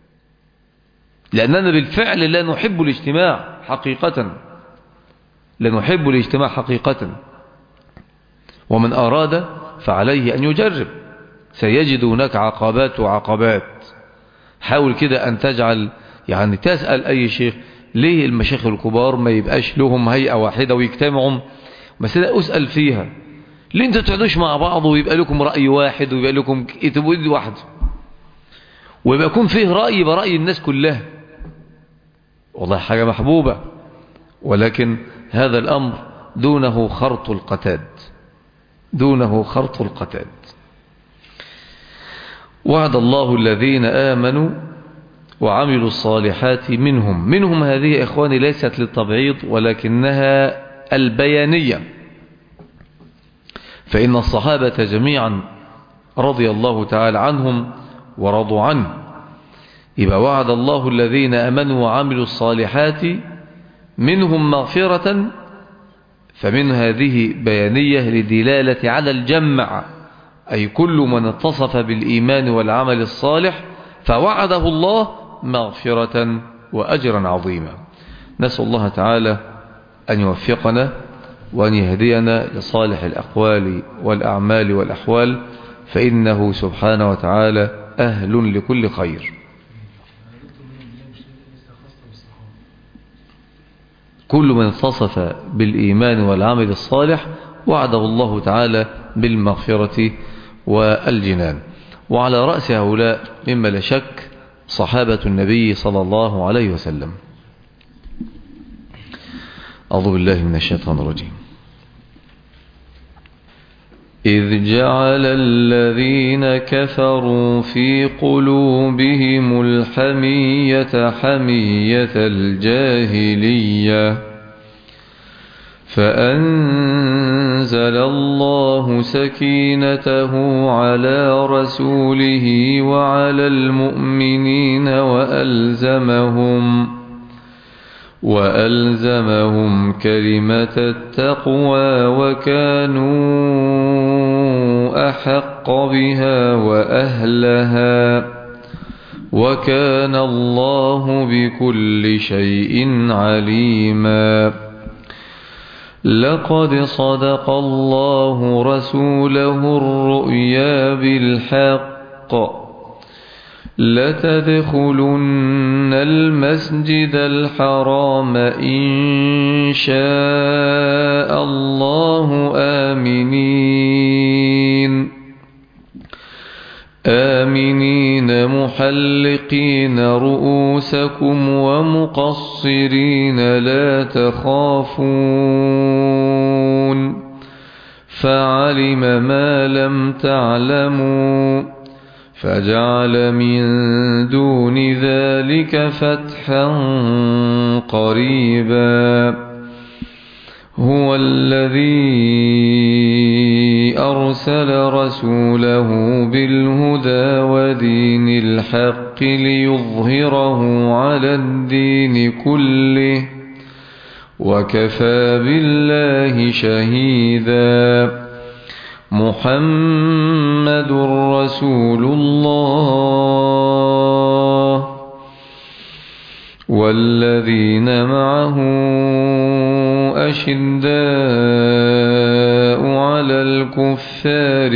لأننا بالفعل لا نحب الاجتماع حقيقة، لا نحب الاجتماع حقيقة. ومن أراد فعليه أن يجرب، سيجد هناك عقبات وعقبات. حاول كده أن تجعل، يعني تسأل أي شيخ ليه المشايخ الكبار ما يبقاش لهم هيئة واحدة ويجتمعوا مسألة، أسأل فيها ليه انتوا تقعدوش مع بعض ويبقى لكم رأي واحد ويبقى لكم ايد واحد، ويبقى يكون فيه رأي برأي الناس كلها؟ والله حاجة محبوبة، ولكن هذا الأمر دونه خرط القتاد، دونه خرط القتاد. وعد الله الذين آمنوا وعملوا الصالحات منهم، منهم هذه إخواني ليست للتبعيض ولكنها البيانية، فإن الصحابة جميعا رضي الله تعالى عنهم ورضوا عنه. يبقى وعد الله الذين آمنوا وعملوا الصالحات منهم مغفرة، فمن هذه بيانية لدلالة على الجمع، أي كل من اتصف بالإيمان والعمل الصالح فوعده الله مغفرة وأجرا عظيما. نسأل الله تعالى أن يوفقنا وأن يهدينا لصالح الأقوال والأعمال والأحوال، فإنه سبحانه وتعالى أهل لكل خير. كل من اتصف بالإيمان والعمل الصالح وعده الله تعالى بالمغفرة والجنان. وعلى رأس هؤلاء مما لا شك صحابة النبي صلى الله عليه وسلم. أعوذ بالله من الشيطان الرجيم. إذ جعل الذين كفروا في قلوبهم الحمية حمية الجاهلية فأنزل الله سكينته على رسوله وعلى المؤمنين وألزمهم وألزمهم كلمة التقوى وكانوا أحق بها وأهلها وكان الله بكل شيء عليما. لقد صدق الله رسوله الرؤيا بالحق لتدخلن المسجد الحرام إن شاء الله آمنين آمنين محلقين رؤوسكم ومقصرين لا تخافون فعلم ما لم تعلموا فجعل من دون ذلك فتحا قريبا هو الذي أرسل رسوله بالهدى ودين الحق ليظهره على الدين كله وكفى بالله شهيدا محمد رسول الله والذين معه أشداء على الكفار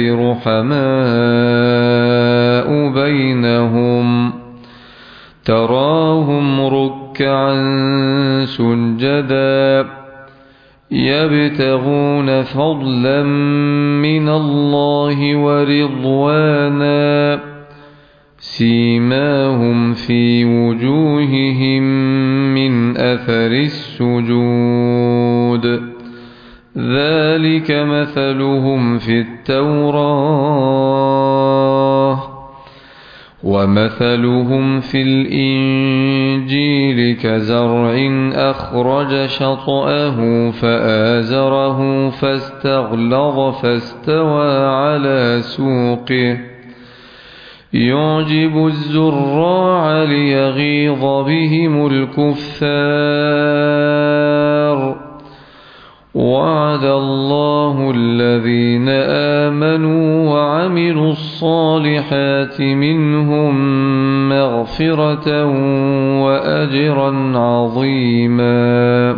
رحماء بينهم تراهم ركعا سجدا يبتغون فضلا من الله ورضوانا سيماهم في وجوههم من أثر السجود ذلك مثلهم في التوراة ومثلهم في الإنجيل كزرع أخرج شطأه فآزره فاستغلظ فاستوى على سوقه يعجب الزراع ليغيظ بهم الكفار وعد الله الذين آمنوا وعملوا الصالحات منهم مغفرة وأجرا عظيما.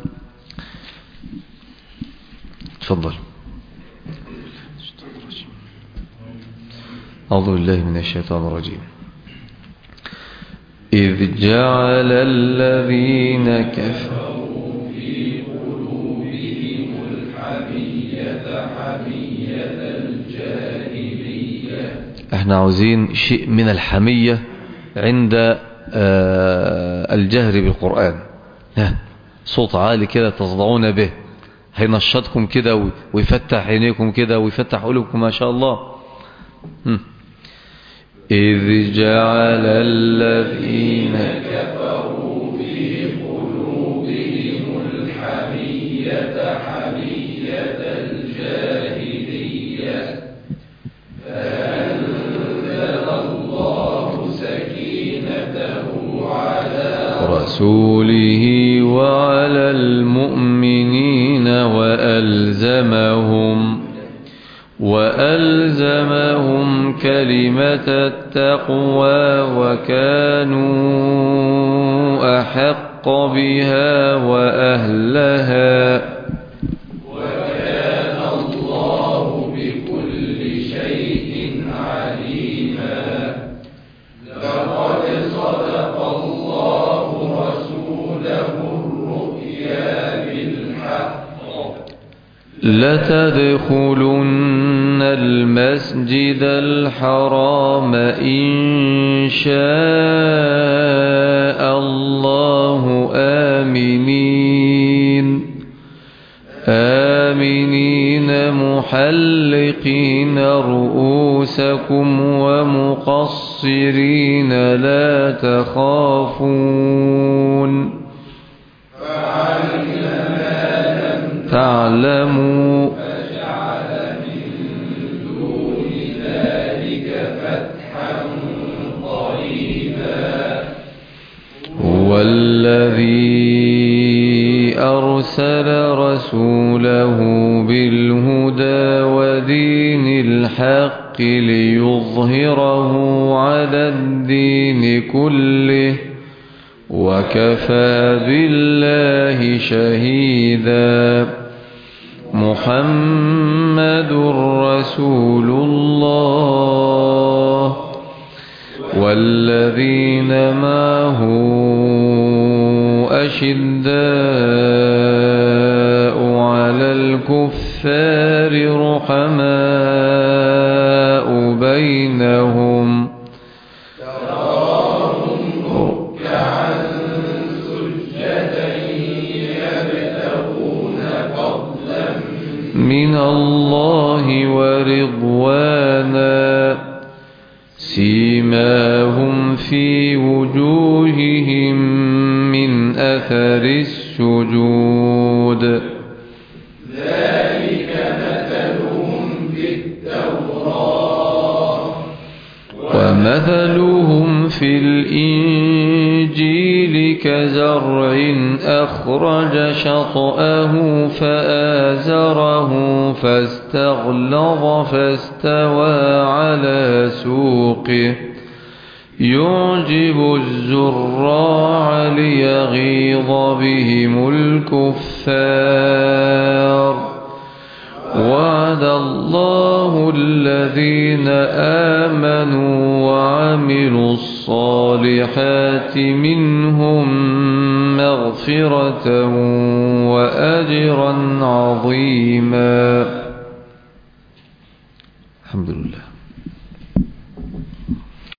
تفضل. أعوذ بالله من الشيطان الرجيم. إذ جعل الذين كفروا احنا عاوزين شيء من الحمية عند الجهر بالقرآن، صوت عالي كده تصدعون به، هينشطكم كده ويفتح عينيكم كده ويفتح قلوبكم ما شاء الله. إذ جعل الذين كفروا في قلوبهم الحمية حمية الجاهلية فأنزل الله سكينته على رسوله وعلى المؤمنين وألزمهم وألزمهم كلمة التقوى وكانوا أحق بها وأهلها وكان الله بكل شيء عليما. لقد صدق الله رسوله الرؤيا بالحق لتدخلن المسجد الحرام إن شاء الله آمنين آمنين محلقين رؤوسكم ومقصرين لا تخافون تعلموا فجعل من دون ذلك فتحا قريبا هو الذي أرسل رسوله بالهدى ودين الحق ليظهره على الدين كله وكفى بالله شهيدا. محمد رسول الله والذين معه أشداء على الكفار رحماء بينهم تراهم ركعا سجدا يبتغون فضلا من الله ورضوانا سيماهم في وجوههم من أثر السجود ذلك مثلهم في التوراة ومثلهم في الإنجيل كزرع أخرج شطأه فآزره فاستغلظ فاستوى على سوقه يعجب الزراع ليغيظ بهم الكفار وعد الله الذين آمنوا وعملوا الصالحات منهم مغفرة وأجرا عظيما. الحمد لله.